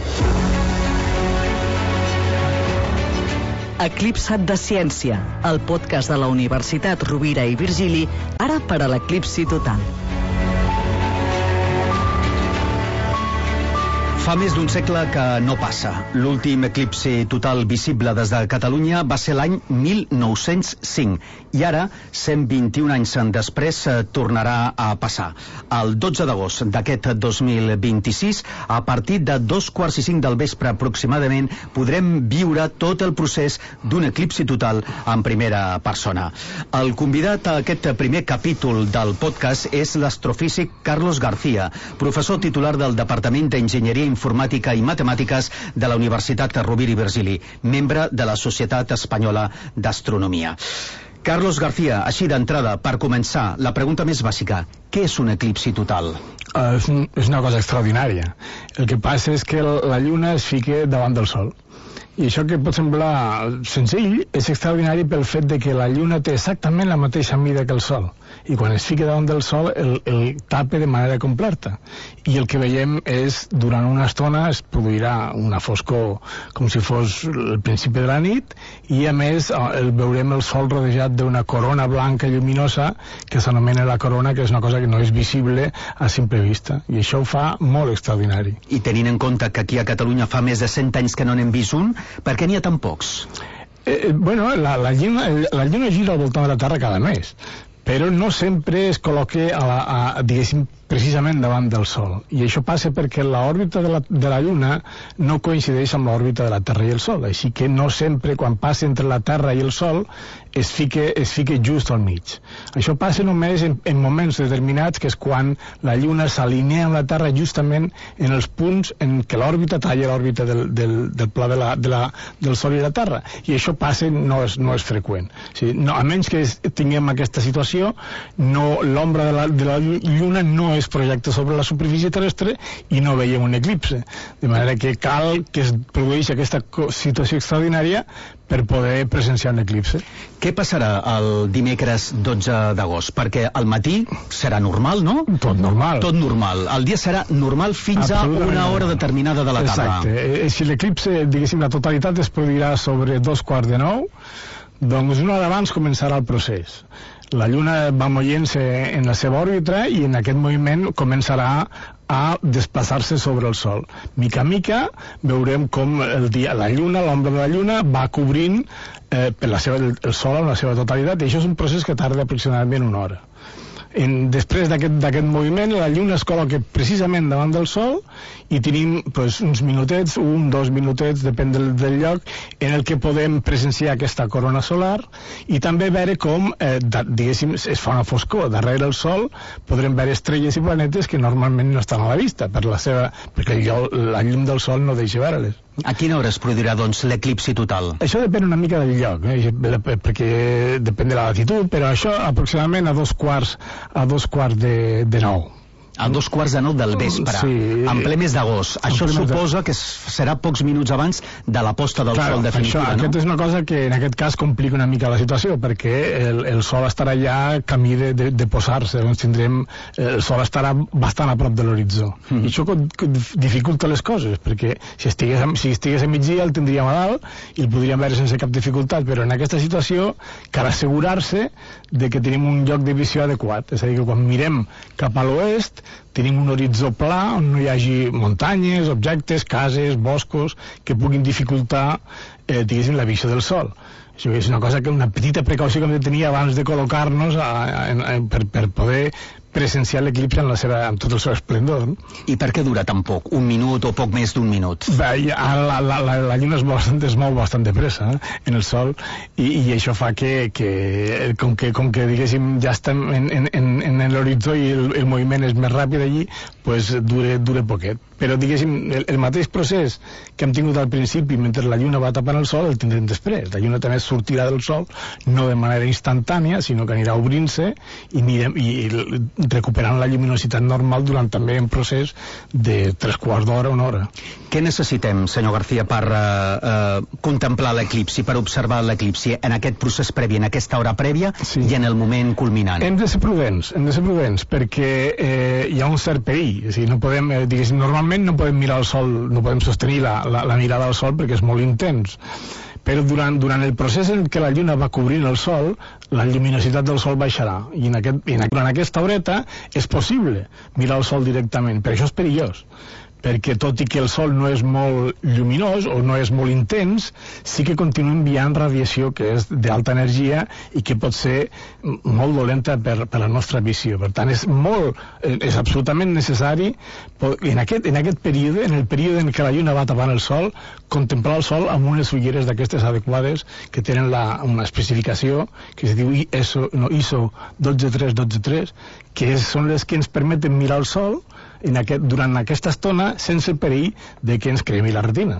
Eclipsat de Ciència, el podcast de la Universitat Rovira i Virgili, ara per a l'eclipsi total. Fa més d'un segle que no passa. L'últim eclipsi total visible des de Catalunya va ser l'any mil nou-cents cinc i ara, cent vint-i-un anys després, tornarà a passar. El dotze d'agost d'aquest dos mil vint-i-sis, a partir de dos quarts i cinc del vespre aproximadament, podrem viure tot el procés d'un eclipsi total en primera persona. El convidat a aquest primer capítol del podcast és l'astrofísic Carlos García, professor titular del Departament d'Enginyeria Informàtica i Matemàtiques de la Universitat Rovira i Virgili, membre de la Societat Espanyola d'Astronomia. Carlos García, així d'entrada, per començar, la pregunta més bàsica: què és un eclipsi total? Uh, és, un, és una cosa extraordinària. El que passa és que la lluna es fica davant del sol. I això, que pot semblar senzill, és extraordinari pel fet de que la lluna té exactament la mateixa mida que el sol, i quan es fica davant del sol el, el tapa de manera completa, i el que veiem és, durant una estona es produirà una foscor com si fos el principi de la nit, i a més el veurem el sol rodejat d'una corona blanca lluminosa que s'anomena la corona, que és una cosa que no és visible a simple vista, i això ho fa molt extraordinari. I tenint en compte que aquí a Catalunya fa més de cent anys que no n'hem vist un, per què n'hi ha tan pocs? Eh, bueno, la, la, lluna, la lluna gira al voltant de la Terra cada mes, però no sempre es col·loca a la, a, diguéssim, precisament davant del Sol. I això passa perquè l'òrbita de, la, de la Lluna no coincideix amb l'òrbita de la Terra i el Sol. Així que no sempre, quan passa entre la Terra i el Sol, es fica, es fica just al mig. Això passa només en, en moments determinats, que és quan la Lluna s'alinea amb la Terra justament en els punts en què l'òrbita talla l'òrbita del, del, del pla de la, de la, del Sol i la Terra. I això passa, no és, no és freqüent. O sigui, no, a menys que tinguem aquesta situació, no, l'ombra de, la, de la Lluna no es projecta sobre la superfície terrestre i no veiem un eclipse. De manera que cal que es produeixi aquesta situació extraordinària per poder presenciar un eclipse. Què passarà el dimecres dotze d'agost? Perquè al matí serà normal, no? Tot normal. Tot normal. El dia serà normal fins a una hora determinada de la tarda. Exacte. Si l'eclipse, diguéssim, la totalitat es produirà sobre dos quarts de nou, doncs una hora abans començarà el procés. La Lluna va movent-se en la seva òrbita i en aquest moviment començarà a desplaçar-se sobre el Sol. Mica a mica veurem com el dia, la Lluna, l'ombra de la Lluna va cobrint eh, per la seva, el Sol en la seva totalitat, i això és un procés que tarda aproximadament una hora. En, després d'aquest moviment, la Lluna es col·loca precisament davant del Sol i tenim pues, uns minutets, un, dos minutets, depèn del, del lloc, en el que podem presenciar aquesta corona solar i també veure com, eh, da, diguéssim, es fa una foscor. Darrere del Sol podrem veure estrelles i planetes que normalment no estan a la vista, per la seva, perquè el, la llum del Sol no deixa veure-les. A quina hora es produirà, doncs, l'eclipsi total? Això depèn una mica del lloc, eh? perquè depèn de la latitud, però això aproximadament a dos quarts, a dos quarts de, de nou. A dos quarts de nou del vespre, sí, en ple mes d'agost. Això suposa que serà pocs minuts abans de la posta del claro, Sol definitiva, això, no? Aquesta és una cosa que en aquest cas complica una mica la situació, perquè el, el Sol estarà ja camí de, de, de posar-se, doncs tindrem, el Sol estarà bastant a prop de l'horitzó. Mm. I això dificulta les coses, perquè si estigués, si estigués a migdia el tindríem a dalt i el podríem veure sense cap dificultat, però en aquesta situació cal assegurar-se de que tenim un lloc de visió adequat, és a dir, que quan mirem cap a l'oest tenim un horitzó pla on no hi hagi muntanyes, objectes, cases, boscos que puguin dificultar, eh, diguéssim, la visió del Sol. Això és una cosa que una petita precaució que hem de tenir abans de col·locar-nos a, a, a, per, per poder presenciar l'eclipse en, la seva, en tot el seu esplendor. I per què dura tan poc? Un minut o poc més d'un minut? Bé, la, la, la, la lluna es, bastant, es mou bastant de pressa eh, en el Sol i, i això fa que, que, com que com que diguéssim ja estem en, en, en, en l'horitzó i el, el moviment és més ràpid allí, pues dure, dure poquet. Però diguéssim, el, el mateix procés que hem tingut al principi mentre la lluna va tapant el Sol el tindrem després. La lluna també sortirà del Sol no de manera instantània, sinó que anirà obrint-se i, anirem, i recuperant la lluminositat normal durant també un procés de tres quarts d'hora, una hora. Què necessitem, senyor García, per eh, eh, contemplar l'eclipsi, per observar l'eclipsi en aquest procés previ, en aquesta hora prèvia sí. i en el moment culminant? Hem de ser prudents, hem de ser prudents perquè eh, hi ha un cert perill. És a dir, no podem, eh, diguéssim, normalment no podem mirar el Sol, no podem sostenir la, la, la mirada al Sol perquè és molt intens. Però durant, durant el procés en què la Lluna va cobrint el Sol, la lluminositat del Sol baixarà. I en aquest, en, durant aquesta horeta és possible mirar el Sol directament, però això és perillós. Perquè tot i que el Sol no és molt lluminós o no és molt intens, sí que continua enviant radiació que és d'alta energia i que pot ser molt dolenta per, per la nostra visió. Per tant, és molt, és absolutament necessari en aquest, en aquest període, en el període en què la Lluna va tapant el Sol, contemplar el Sol amb unes ulleres d'aquestes adequades que tenen la, una especificació que es diu I S O, no, I S O dotze tres dotze tres, que és, són les que ens permeten mirar el Sol en aquest, durant aquesta estona sense perill de que ens cremi la retina.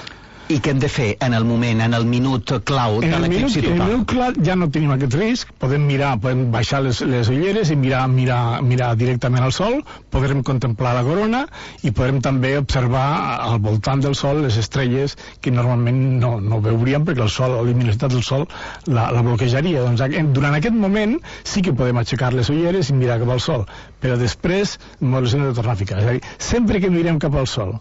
I què hem de fer en el moment, en el minut clau de l'eclipsi total? En el minut clau ja no tenim aquest risc, podem mirar, podem baixar les, les ulleres i mirar, mirar, mirar directament al Sol, podrem contemplar la corona i podrem també observar al voltant del Sol les estrelles que normalment no, no veuríem perquè el Sol, la luminositat del Sol la, la bloquejaria. Doncs durant aquest moment sí que podem aixecar les ulleres i mirar cap al Sol, però després ens hem de tornar a ficar. És a dir, sempre que mirem cap al Sol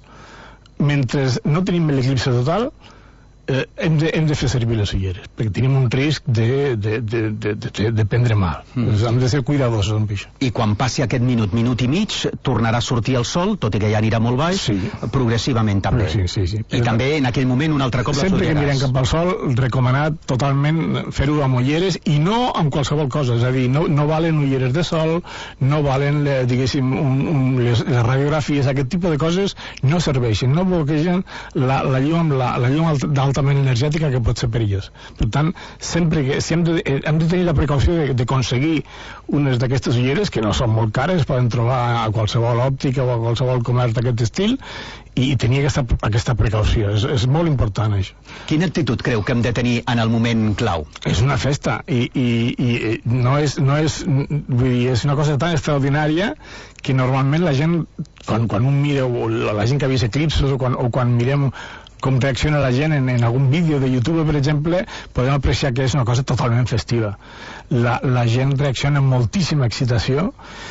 mentre no tenim l'eclipse total eh, hem, de, hem de fer servir les ulleres perquè tenim un risc de, de, de, de, de, de prendre mal. Mm. Doncs hem de ser cuidadosos amb això. I quan passi aquest minut, minut i mig, tornarà a sortir el Sol, tot i que ja anirà molt baix, sí. progressivament també. Sí, sí, sí. I també en aquell moment un altre cop les ulleres. Sempre que mirem cap al Sol, recomanat totalment fer-ho amb ulleres i no amb qualsevol cosa. És a dir, no, no valen ulleres de sol, no valen, diguéssim, un, un, les, les radiografies, aquest tipus de coses no serveixen, no bloquegen la, la llum, la, la llum d'alta altament energètica que pot ser perillós. Per tant, sempre que si hem, de, hem de tenir la precaució d'aconseguir unes d'aquestes ulleres, que no són molt cares, poden trobar a qualsevol òptica o a qualsevol comerç d'aquest estil, i, i tenir aquesta, aquesta precaució. És, és molt important, això. Quina actitud creu que hem de tenir en el moment clau? És una festa, i, i, i no, és, no és, vull dir, és una cosa tan extraordinària que normalment la gent, quan, quan un mira, o la gent que ha vist eclipses, o quan, o quan mirem com reacciona la gent en, en algun vídeo de YouTube, per exemple, podem apreciar que és una cosa totalment festiva. La, la gent reacciona amb moltíssima excitació,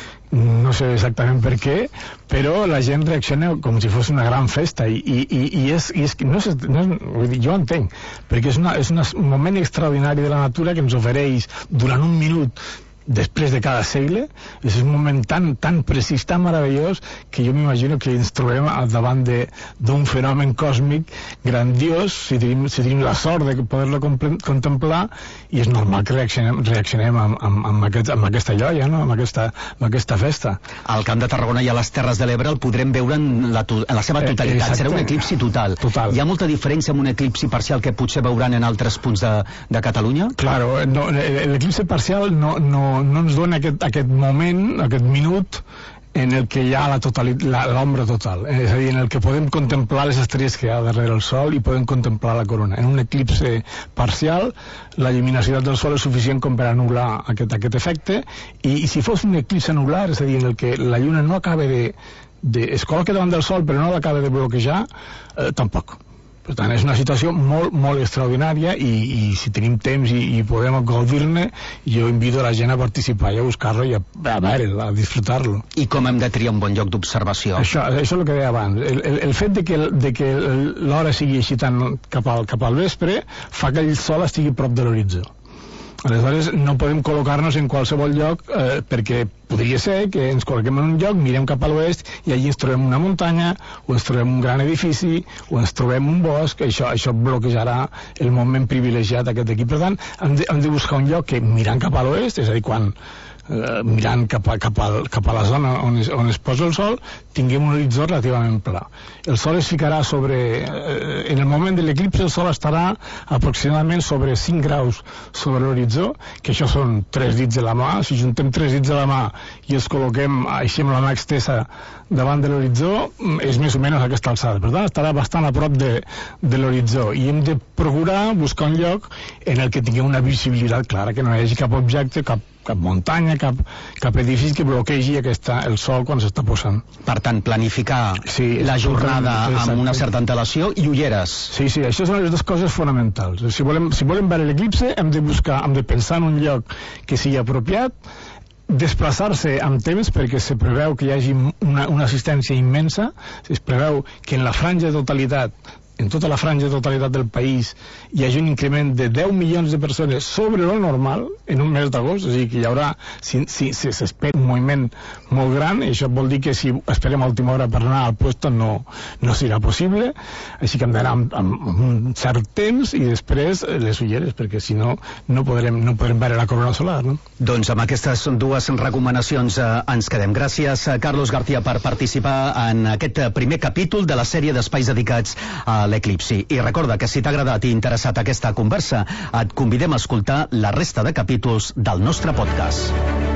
no sé exactament per què, però la gent reacciona com si fos una gran festa i, i, i, i és, i és, no és, no és, vull dir, jo ho entenc, perquè és, una, és una, un moment extraordinari de la natura que ens ofereix durant un minut després de cada segle. És un moment tan, tan precís, tan meravellós, que jo m'imagino que ens trobem al davant d'un fenomen còsmic grandiós, si tenim, si tenim la sort de poder-lo contemplar, i és normal que reaccionem, reaccionem amb, amb, amb, aquest, amb aquesta lloia, no? amb, aquesta, amb aquesta festa. Al Camp de Tarragona i a les Terres de l'Ebre el podrem veure en la, en la seva totalitat. Eh, Serà un eclipsi total. total. Hi ha molta diferència amb un eclipsi parcial que potser veuran en altres punts de, de Catalunya? Claro, no, l'eclipsi parcial no, no no ens dona aquest, aquest moment, aquest minut en el que hi ha la l'ombra total, és a dir, en el que podem contemplar les estrelles que hi ha darrere el Sol i podem contemplar la corona. En un eclipse parcial la lluminositat del Sol és suficient com per anul·lar aquest, aquest efecte, i, i si fos un eclipse anular, és a dir, en el que la lluna no acaba de, de es col·loca davant del Sol però no l'acaba de bloquejar, eh, tampoc. Per tant, és una situació molt, molt extraordinària, i, i si tenim temps i, i podem gaudir-ne, jo invito a la gent a participar i a buscar-lo i a, a veure, a disfrutar-lo. I com hem de triar un bon lloc d'observació? Això, això és el que deia abans. El, el, el fet de que, de que l'hora sigui així tant cap al, cap al vespre fa que el sol estigui prop de l'horitzó. Aleshores no podem col·locar-nos en qualsevol lloc, eh, perquè podria ser que ens col·loquem en un lloc, mirem cap a l'oest i allí ens trobem una muntanya, o ens trobem un gran edifici, o ens trobem un bosc. Això, això bloquejarà el moment privilegiat d'aquest equip. Per tant, hem de, hem de buscar un lloc que, mirant cap a l'oest, és a dir, quan eh, mirant cap a, cap, a, cap a la zona on es, on es posa el sol, tinguem un horitzó relativament pla. El sol es ficarà sobre... Eh, en el moment de l'eclipse el sol estarà aproximadament sobre cinc graus sobre l'horitzó, que això són tres dits de la mà. Si juntem tres dits de la mà i els col·loquem així amb la mà extesa davant de l'horitzó, és més o menys aquesta alçada. Per tant, estarà bastant a prop de, de l'horitzó, i hem de procurar buscar un lloc en el que tinguem una visibilitat clara, que no hi hagi cap objecte, cap cap muntanya, cap, cap edifici que bloquegi aquesta, el sol quan s'està posant. Per tant, planificar sí, la jornada amb una certa antelació i ulleres. Sí, sí, això són les dues coses fonamentals. Si volem, si volem veure l'eclipse, hem de buscar, hem de pensar en un lloc que sigui apropiat, desplaçar-se amb temps, perquè se preveu que hi hagi una, una assistència immensa. Es preveu que en la franja de totalitat, en tota la franja de totalitat del país, hi hagi un increment de deu milions de persones sobre lo normal en un mes d'agost. És a dir, que hi haurà, si, si, si s'espera un moviment molt gran, i això vol dir que si esperem a última hora per anar al puesto no, no serà possible. Així que hem d'anar amb, amb, amb un cert temps, i després les ulleres, perquè si no no podrem, no podrem veure la corona solar, no? Doncs amb aquestes dues recomanacions eh, ens quedem. Gràcies a Carlos García per participar en aquest primer capítol de la sèrie d'espais dedicats a l'eclipsi. I recorda que si t'ha agradat i interessat aquesta conversa, et convidem a escoltar la resta de capítols del nostre podcast.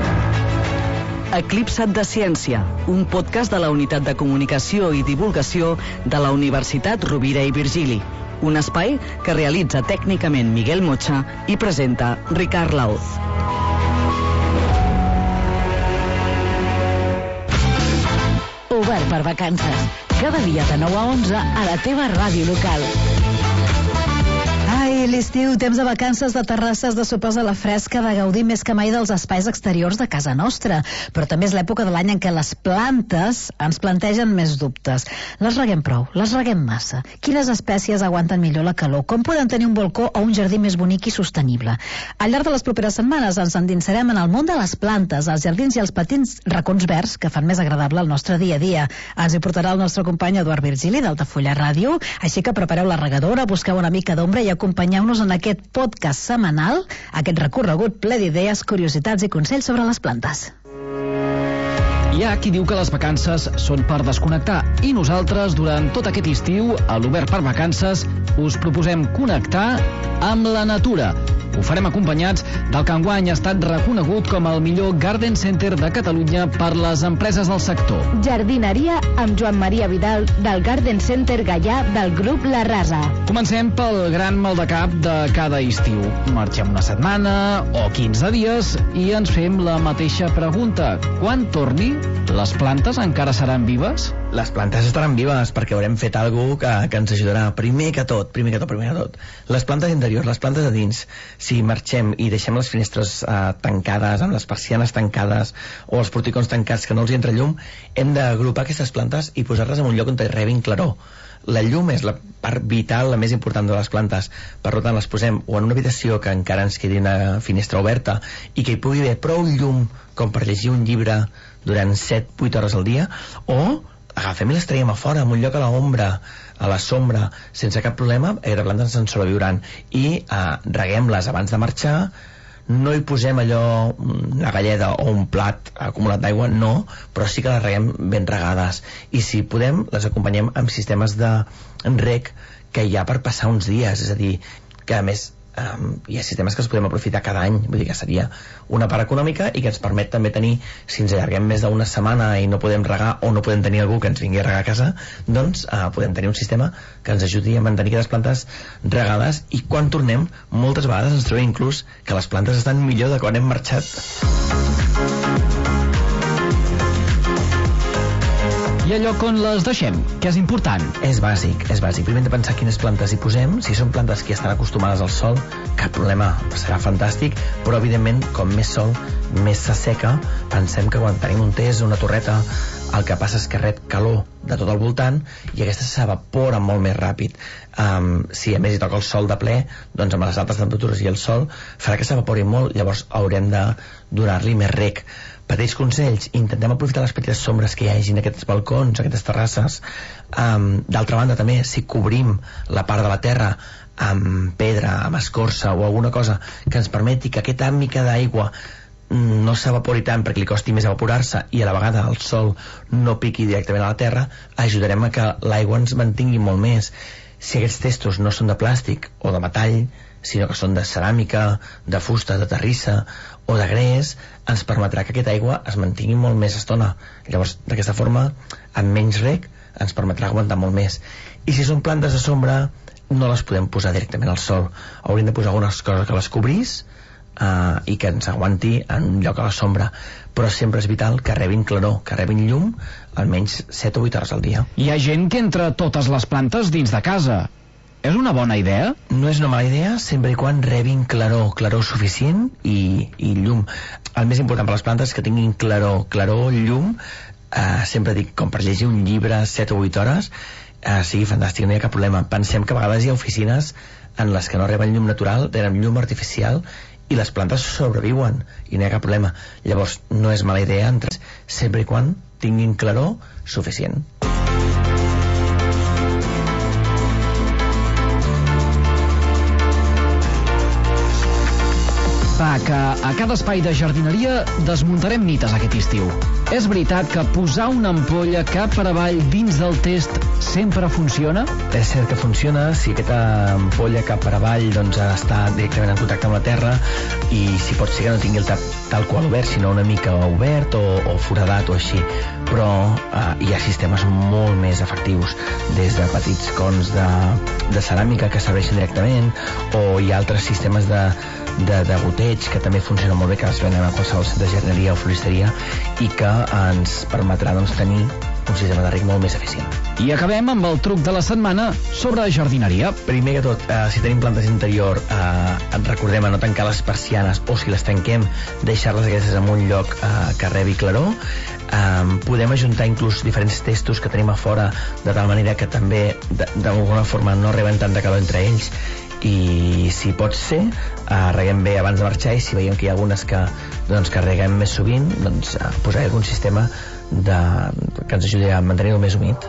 Eclipsa't de Ciència, un podcast de la Unitat de Comunicació i Divulgació de la Universitat Rovira i Virgili. Un espai que realitza tècnicament Miguel Mocha i presenta Ricard Laoz. Obert per vacances. Cada dia de nou a onze a la teva ràdio local. Ai, l'estiu, temps de vacances, de terrasses, de sopars a la fresca, de gaudir més que mai dels espais exteriors de casa nostra. Però també és l'època de l'any en què les plantes ens plantegen més dubtes. Les reguem prou? Les reguem massa? Quines espècies aguanten millor la calor? Com poden tenir un balcó o un jardí més bonic i sostenible? Al llarg de les properes setmanes ens endinsarem en el món de les plantes, els jardins i els petits racons verds que fan més agradable el nostre dia a dia. Ens hi portarà el nostre company Eduard Virgili d'Altafulla Ràdio, així que prepareu la regadora, busqueu una mica d'ombra i acompanyeu-nos en aquest podcast setmanal, aquest recorregut ple d'idees, curiositats i consells sobre les plantes. Hi ha qui diu que les vacances són per desconnectar, i nosaltres, durant tot aquest estiu, a l'Obert per Vacances, us proposem connectar amb la natura. Ho farem acompanyats del que enguany ha estat reconegut com el millor Garden Center de Catalunya per les empreses del sector. Jardineria amb Joan Maria Vidal del Garden Center Gaià del grup La Rasa. Comencem pel gran maldecap de cada estiu. Marxem una setmana o quinze dies i ens fem la mateixa pregunta. Quan torni, les plantes encara seran vives? les plantes estaran vives perquè haurem fet alguna cosa que, que ens ajudarà. Primer que tot, primer que tot, primer que tot. Les plantes interiors, les plantes de dins, si marxem i deixem les finestres eh, tancades, amb les persianes tancades o els porticons tancats que no els hi entra llum, hem d'agrupar aquestes plantes i posar-les en un lloc on hi rebin claror. La llum és la part vital, la més important de les plantes. Per tant, les posem o en una habitació que encara ens quedi una finestra oberta i que hi pugui haver prou llum com per llegir un llibre durant set vuit hores al dia, o agafem i les traiem a fora, en un lloc a l'ombra, a la sombra, sense cap problema, aquestes plantes ens sobreviuran. I eh, reguem-les abans de marxar. No hi posem allò, una galleda o un plat acumulat d'aigua, no, però sí que les reguem ben regades. I si podem, les acompanyem amb sistemes de reg que hi ha per passar uns dies, és a dir, que a més um, hi ha sistemes que els podem aprofitar cada any, vull dir que seria una part econòmica i que ens permet també tenir, si ens allarguem més d'una setmana i no podem regar o no podem tenir algú que ens vingui a regar a casa, doncs uh, podem tenir un sistema que ens ajudi a mantenir aquestes plantes regades, i quan tornem moltes vegades ens trobem inclús que les plantes estan millor de quan hem marxat. I el lloc on les deixem, que és important? És bàsic, és bàsic. Primer hem de pensar quines plantes hi posem. Si són plantes que estan acostumades al sol, cap problema, serà fantàstic, però evidentment, com més sol, més s'asseca. Pensem que quan tenim un test, una torreta, el que passa és que rep calor de tot el voltant i aquesta s'evapora molt més ràpid. Um, si a més hi toca el sol de ple, doncs amb les altes temperatures i el sol farà que s'evapori molt, llavors haurem de donar-li més reg. Petits consells, intentem aprofitar les petites sombres que hi hagi en aquests balcons, aquestes terrasses. Um, D'altra banda, també, si cobrim la part de la terra amb pedra, amb escorça o alguna cosa que ens permeti que aquesta mica d'aigua no s'evapori tant perquè li costi més evaporar-se i a la vegada el sol no piqui directament a la terra, ajudarem a que l'aigua ens mantingui molt més. Si aquests testos no són de plàstic o de metall, sinó que són de ceràmica, de fusta, de terrissa o de gres, ens permetrà que aquesta aigua es mantingui molt més estona. Llavors, d'aquesta forma, amb menys reg, ens permetrà aguantar molt més. I si són plantes de sombra, no les podem posar directament al sol. Hauríem de posar algunes coses que les cobrís uh, i que ens aguanti en un lloc a la sombra. Però sempre és vital que rebin claror, que rebin llum, almenys set o vuit hores al dia. Hi ha gent que entra totes les plantes dins de casa. És una bona idea? No és una mala idea, sempre i quan rebin claror, claror suficient i, i llum. El més important per les plantes és que tinguin claror, claror, llum. Uh, sempre dic, com per llegir un llibre set o vuit hores, uh, sigui fantàstic, no hi ha cap problema. Pensem que a vegades hi ha oficines en les que no reben llum natural, tenen llum artificial, i les plantes sobreviuen, i no hi ha cap problema. Llavors, no és mala idea entrar, sempre i quan tinguin claror suficient. Va, que a cada espai de jardineria desmuntarem mites aquest estiu. És veritat que posar una ampolla cap per avall dins del test sempre funciona? És cert que funciona si aquesta ampolla cap per avall doncs, està directament en contacte amb la terra, i si pot ser que no tingui el tap tal qual obert, sinó una mica obert o, o foradat o així. Però eh, hi ha sistemes molt més efectius, des de petits cons de, de ceràmica que serveixen directament, o hi ha altres sistemes de de, de goteig que també funciona molt bé, que es venen a qualsevol centre de jardineria o floristeria i que ens permetrà doncs, tenir un sistema de reg molt més eficient. I acabem amb el truc de la setmana sobre jardineria. Primer que tot, eh, si tenim plantes interior, eh, recordem a no tancar les persianes, o si les tanquem, deixar-les aquestes en un lloc eh, que rebi claror. Eh, podem ajuntar inclús diferents testos que tenim a fora, de tal manera que també d'alguna forma no reben tanta calor entre ells, i si pot ser eh, reguem bé abans de marxar, i si veiem que hi ha algunes que, doncs, que reguem més sovint, doncs eh, posar algun sistema de, que ens ajudi a mantenir-ho més humit.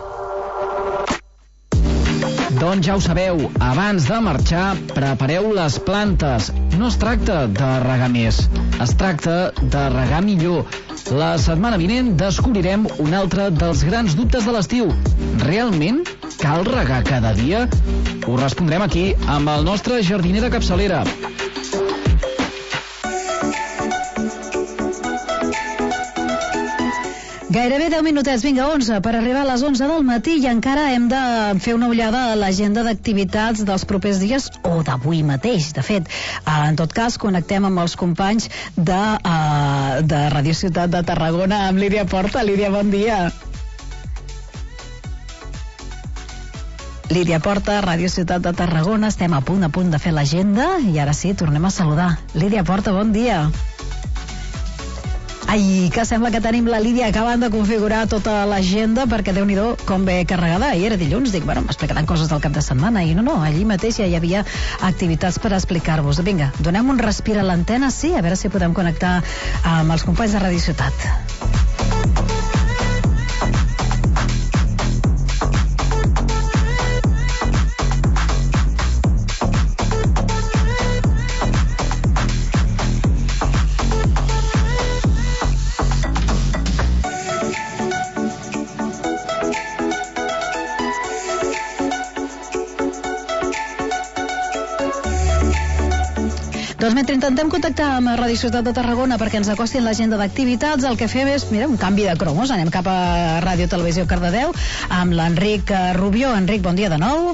Doncs ja ho sabeu, abans de marxar prepareu les plantes. No es tracta de regar més, es tracta de regar millor. La setmana vinent descobrirem un altre dels grans dubtes de l'estiu. Realment cal regar cada dia? Ho respondrem aquí amb el nostre jardiner de capçalera. Gairebé deu minutets, vinga, onze, per arribar a les onze del matí, i encara hem de fer una ullada a l'agenda d'activitats dels propers dies, o d'avui mateix, de fet. En tot cas, connectem amb els companys de, uh, de Radio Ciutat de Tarragona, amb Lídia Porta. Lídia, bon dia. Lídia Porta, Ràdio Ciutat de Tarragona. Estem a punt, a punt de fer l'agenda i ara sí, tornem a saludar. Lídia Porta, bon dia. Ai, que sembla que tenim la Lídia acabant de configurar tota l'agenda perquè Déu-n'hi-do com ve carregada. Ahir era dilluns, dic, bueno, m'explicaran coses del cap de setmana i no, no, allí mateix ja hi havia activitats per explicar-vos. Vinga, donem un respir a l'antena, sí, a veure si podem connectar amb els companys de Ràdio Ciutat. Doncs mentre intentem contactar amb Ràdio Ciutat de Tarragona perquè ens acostin l'agenda d'activitats, el que fem és, mira, un canvi de cromos. Anem cap a Ràdio Televisió Cardedeu amb l'Enric Rubió. Enric, bon dia de nou.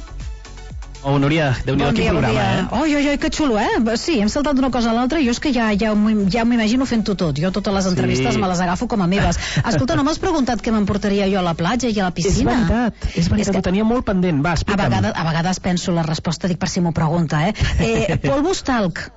Oh, Núria, Déu-n'hi-do, quin programa, eh? Oi, oi, oi, que xulo, eh? Sí, hem saltat d'una cosa a l'altra i jo és que ja, ja, ja m'imagino fent-ho tot. Jo totes les entrevistes sí. me les agafo com a meves. Escolta, no m'has preguntat què m'emportaria jo a la platja i a la piscina? És veritat, és veritat, és que... ho tenia molt pendent. Va, explica'm. A vegades, a vegades penso la resposta, dic per si m'ho pregunta, eh? eh polvos talc.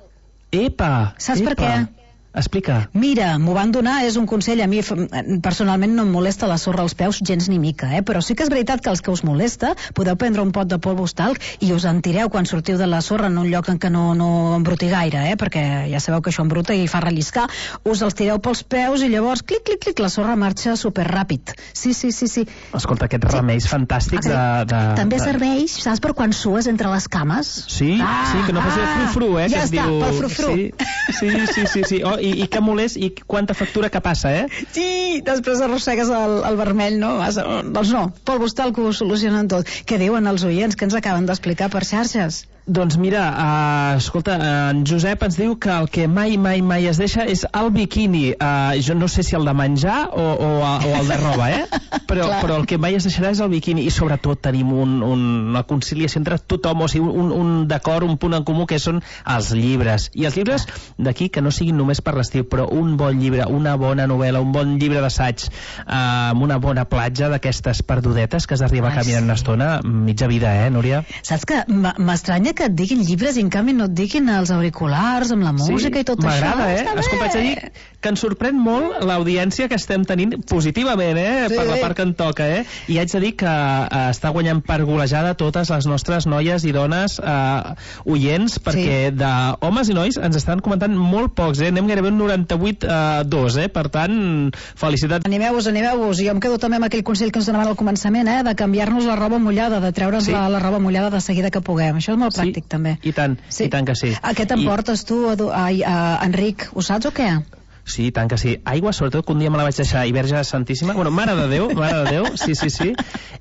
Epa! Saps epa. per què? Explica. Mira, m'ho van donar, és un consell. A mi personalment no em molesta la sorra als peus gens ni mica, eh? Però sí que és veritat que els que us molesta podeu prendre un pot de polvos talc i us en tireu quan sortiu de la sorra en un lloc en què no, no embruti gaire, eh? Perquè ja sabeu que això embruta i fa relliscar. Us els tireu pels peus i llavors clic, clic, clic, la sorra marxa superràpid. Sí, sí, sí, sí. Escolta, aquests remeis sí. fantàstics de, de... També de... serveix, saps, per quan sues entre les cames? Sí, ah, sí, que no faci el frufru, eh? Ja que està, es diu... pel frufru. Sí, sí, sí, sí, sí. Oh, i, i que molest i quanta factura que passa, eh? Sí, després arrossegues el, el vermell, no? Doncs no, polvos talc ho solucionen tot. Què diuen els oients que ens acaben d'explicar per xarxes? Doncs mira, uh, escolta, uh, en Josep ens diu que el que mai, mai, mai es deixa és el biquini. Uh, jo no sé si el de menjar o, o, o el de roba, eh? Però, però el que mai es deixarà és el biquini. I sobretot tenim un, un, una conciliació entre tothom, o sigui, un, un d'acord, un punt en comú, que són els llibres. I els llibres d'aquí que no siguin només per l'estiu, però un bon llibre, una bona novel·la, un bon llibre d'assaig, uh, amb una bona platja d'aquestes perdudetes que has d'arribar caminant una estona, mitja vida, eh, Núria? Saps que m'estranya que et diguin llibres i en canvi no et diguin els auriculars amb la música sí, i tot això. M'agrada, eh? Escolta, haig de dir que ens sorprèn molt l'audiència que estem tenint positivament, eh? Sí. Per la part que en toca, eh? I haig de dir que eh, està guanyant per golejada totes les nostres noies i dones eh, oients, perquè sí. d'homes i nois ens estan comentant molt pocs, eh? Anem gairebé un noranta-vuit a dos, eh? Per tant, felicitats. Animeu-vos, animeu-vos. Jo em quedo també amb aquell consell que ens donaven al començament, eh? De canviar-nos la roba mullada, de treure's sí. la, la roba mullada de seguida que puguem. Això és molt pràctic, sí, també. I tant, sí. i tant que sí. A què t'emportes tu, a, a, a, Enric? Ho saps o què? Sí, tant que sí. Aigua, sobretot, que un dia me la vaig deixar i Verge Santíssima. Bueno, Mare de Déu, Mare de Déu, sí, sí, sí.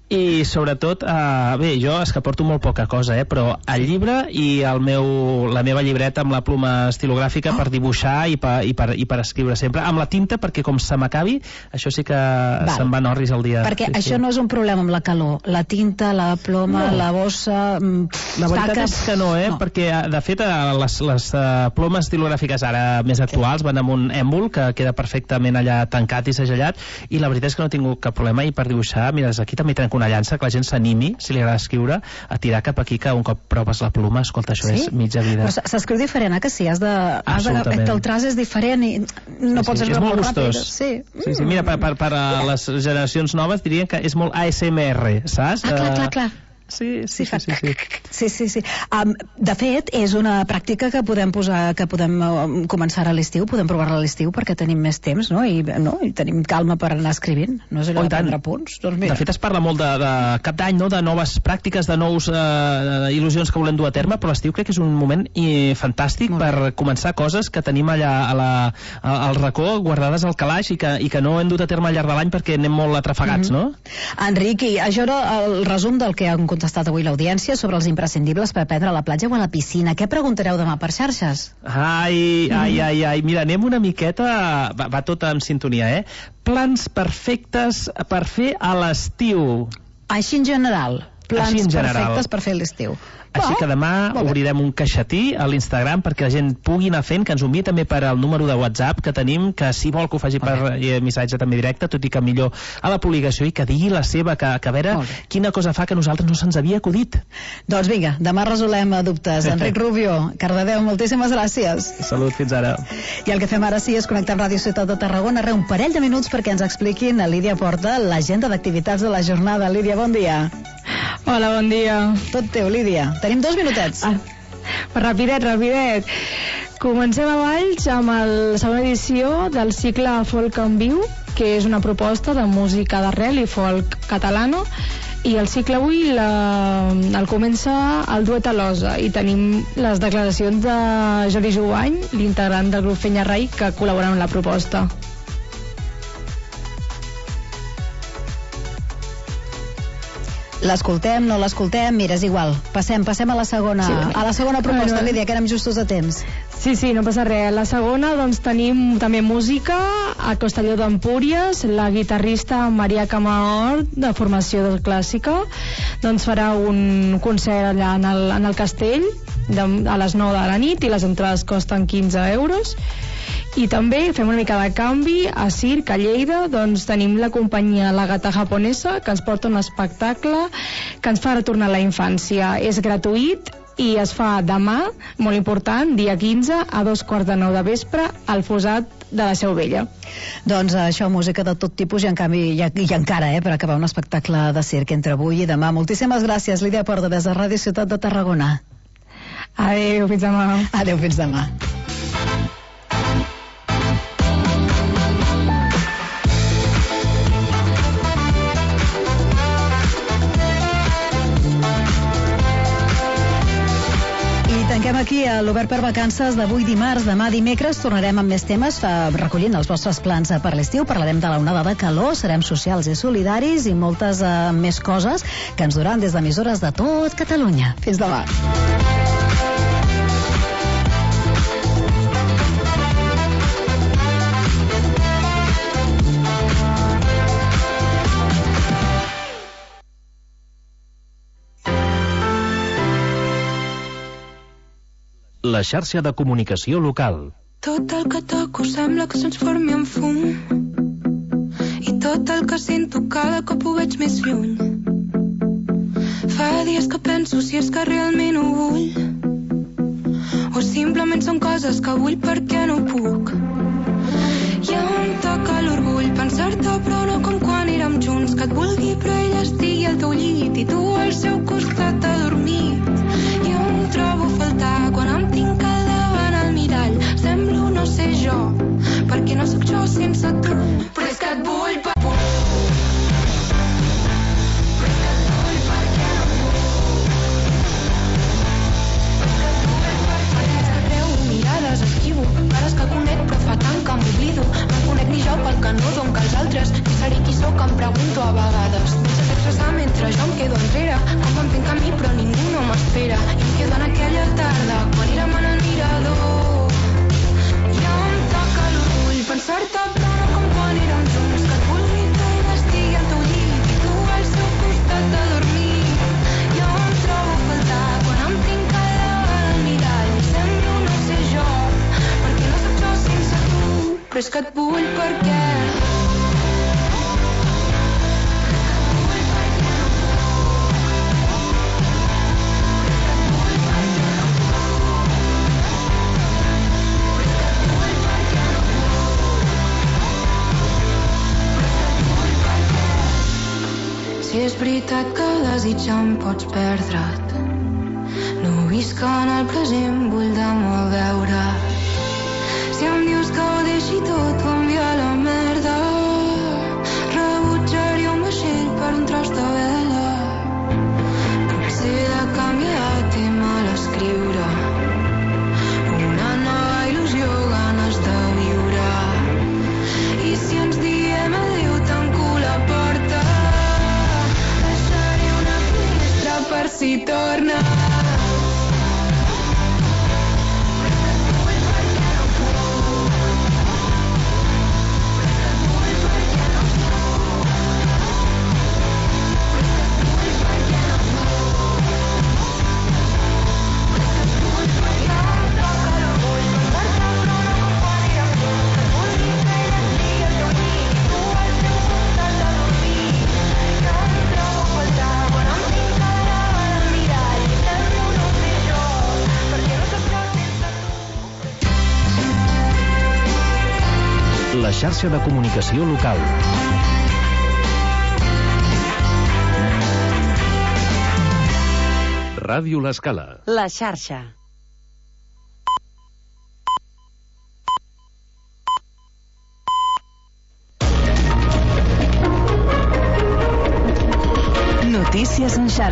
I sobretot, eh, bé, jo és que porto molt poca cosa, eh, però el llibre i el meu, la meva llibreta amb la pluma estilogràfica oh. per dibuixar i per, i, per, i per escriure sempre. Amb la tinta, perquè com se m'acabi, això sí que Val. se'n van orris el dia. Perquè sí, això sí. no és un problema amb la calor. La tinta, la ploma, no. la bossa... La veritat taca... és que no, eh, no. perquè de fet les, les uh, plomes estilogràfiques ara més actuals van amb un èmbol que queda perfectament allà tancat i segellat, i la veritat és que no he tingut cap problema, i per dibuixar, mira, aquí també trenco una llança, que la gent s'animi, si li agrada escriure, a tirar cap aquí, que un cop proves la pluma, escolta, això sí? és mitja vida. Però s'escriu diferent, eh, que sí? Has de, has de, que el traç és diferent i no sí, pots sí, escriure molt gustós. ràpid. Sí. Sí, sí, mira, per, per, per a les generacions noves dirien que és molt A S M R, saps? Ah, clar, clar, clar. Sí, sí, sí, sí, sí. sí, sí, sí. Um, de fet, és una pràctica que podem posar, que podem um, començar a l'estiu, podem provar-la a l'estiu perquè tenim més temps, no? I, no? I tenim calma per anar escrivint. No és allò oh, de prendre punts. Doncs mira. De fet, es parla molt de, de cap d'any, no? De noves pràctiques, de nous uh, il·lusions que volem dur a terme, però l'estiu crec que és un moment i, fantàstic per començar coses que tenim allà a la, a, al racó, guardades al calaix, i que, i que no hem dut a terme al llarg de l'any perquè anem molt atrafegats, mm-hmm. no? Enric, i això era el resum del que han contestat avui l'audiència sobre els imprescindibles per prendre a la platja o a la piscina. Què preguntareu demà per xarxes? Ai, ai, ai, ai. Mira, anem una miqueta... Va, va tota en sintonia, eh? Plans perfectes per fer a l'estiu. Així en general. plans Així en general. perfectes per fer l'estiu. Així que demà obrirem un caixetí a l'Instagram perquè la gent pugui anar fent, que ens ho enviï també per al número de WhatsApp que tenim, que si vol que ho faci per eh, missatge també directe, tot i que millor a la publicació, i que digui la seva, que, que a veure quina cosa fa que a nosaltres no se'ns havia acudit. Doncs vinga, demà resolem dubtes. Enric Rubio, Cardedeu, moltíssimes gràcies. Salut, fins ara. I el que fem ara sí és connectar amb Ràdio Ciutat de Tarragona, re un parell de minuts perquè ens expliquin a Lídia Porta l'agenda d'activitats de la jornada. Lídia, bon dia. Hola, bon dia. Tot teu, Lídia. Tenim dos minutets. Ah, rapidet, rapidet. Comencem a Valls amb el, la segona edició del cicle Folk en Viu, que és una proposta de música d'arrel i folk catalano, i el cicle avui la, el comença el duet a l'Osa, i tenim les declaracions de Jordi Jovany, l'integrant del grup Fenya Rai, que col·labora amb la proposta. L'escoltem, no l'escoltem, mira, és igual. Passem, passem a la segona, sí, a la segona proposta, bueno, Lídia, que érem justos a temps. Sí, sí, no passa res. La segona, doncs, tenim també música a Costelló d'Empúries. La guitarrista Maria Camaor, de formació clàssica, doncs farà un concert allà en el, en el castell de, a les nou de la nit, i les entrades costen quinze euros. I també fem una mica de canvi a Circ, a Lleida, doncs tenim la companyia La Gata Japonesa, que ens porta un espectacle que ens fa retornar a la infància. És gratuït i es fa demà, molt important, dia quinze, a dos quarts de nou de vespre, al Fossat de la Seu Vella. Doncs això, música de tot tipus, i en canvi, i, i encara, eh, per acabar un espectacle de circ entre avui i demà. Moltíssimes gràcies, Lídia Porta, des de Ràdio Ciutat de Tarragona. Adéu, fins demà. Adéu, fins demà. Tanquem aquí a l'Obert per Vacances d'avui dimarts. Demà dimecres tornarem amb més temes, recollint els vostres plans per l'estiu. Parlarem de la onada de calor, serem socials i solidaris, i moltes uh, més coses que ens duran des d'emissores de tot Catalunya. Fins demà. La xarxa de comunicació local. Tot el que toco sembla que se'ns formi en fum, i tot el que sento cada cop ho veig més lluny. Fa dies que penso si és que realment ho vull, o simplement són coses que vull perquè no puc. I em toca l'orgull pensar-te, però no com quan érem junts, que et vulgui però ella estigui al teu llit i tu al seu costat adormit. I em trobo a faltar quan em tinc al davant al mirall. Semblo no ser jo, perquè no sóc jo sense tu, però és que et vull per... Esquivo, pares que conec però fa tant que m'oblido. No em conec ni jo pel canó que els altres. Qui seré qui sóc em pregunto a vegades. Pensa expressar mentre jo em quedo enrere. Com em fent camí però ningú no m'espera. I em quedo en aquella tarda quan érem en el mirador. I em toca l'orgull pensar-te, però no com quan érem junts, que et vulgui que ella estigui al teu llit i tu al seu costat a dormir. Jo em trobo a faltar quan em tinc al davant al mirall. Semblo no ser jo, perquè no sóc jo sense tu, però és que et vull perquè... Si és veritat que desitjar em pots perdre't, no visc en el present, vull demà veure. Si em dius que ho deixi tot o enviar la merda, rebutjaria un vaixell per un tros de vela. Potser de canviar té mal escriure, una nova il·lusió, ganes de viure. I si ens diem adéu tanco la porta, deixaré una finestra per si torna. xarxa de comunicació local. Ràdio L'Escala. La xarxa. Notícies en xarxa.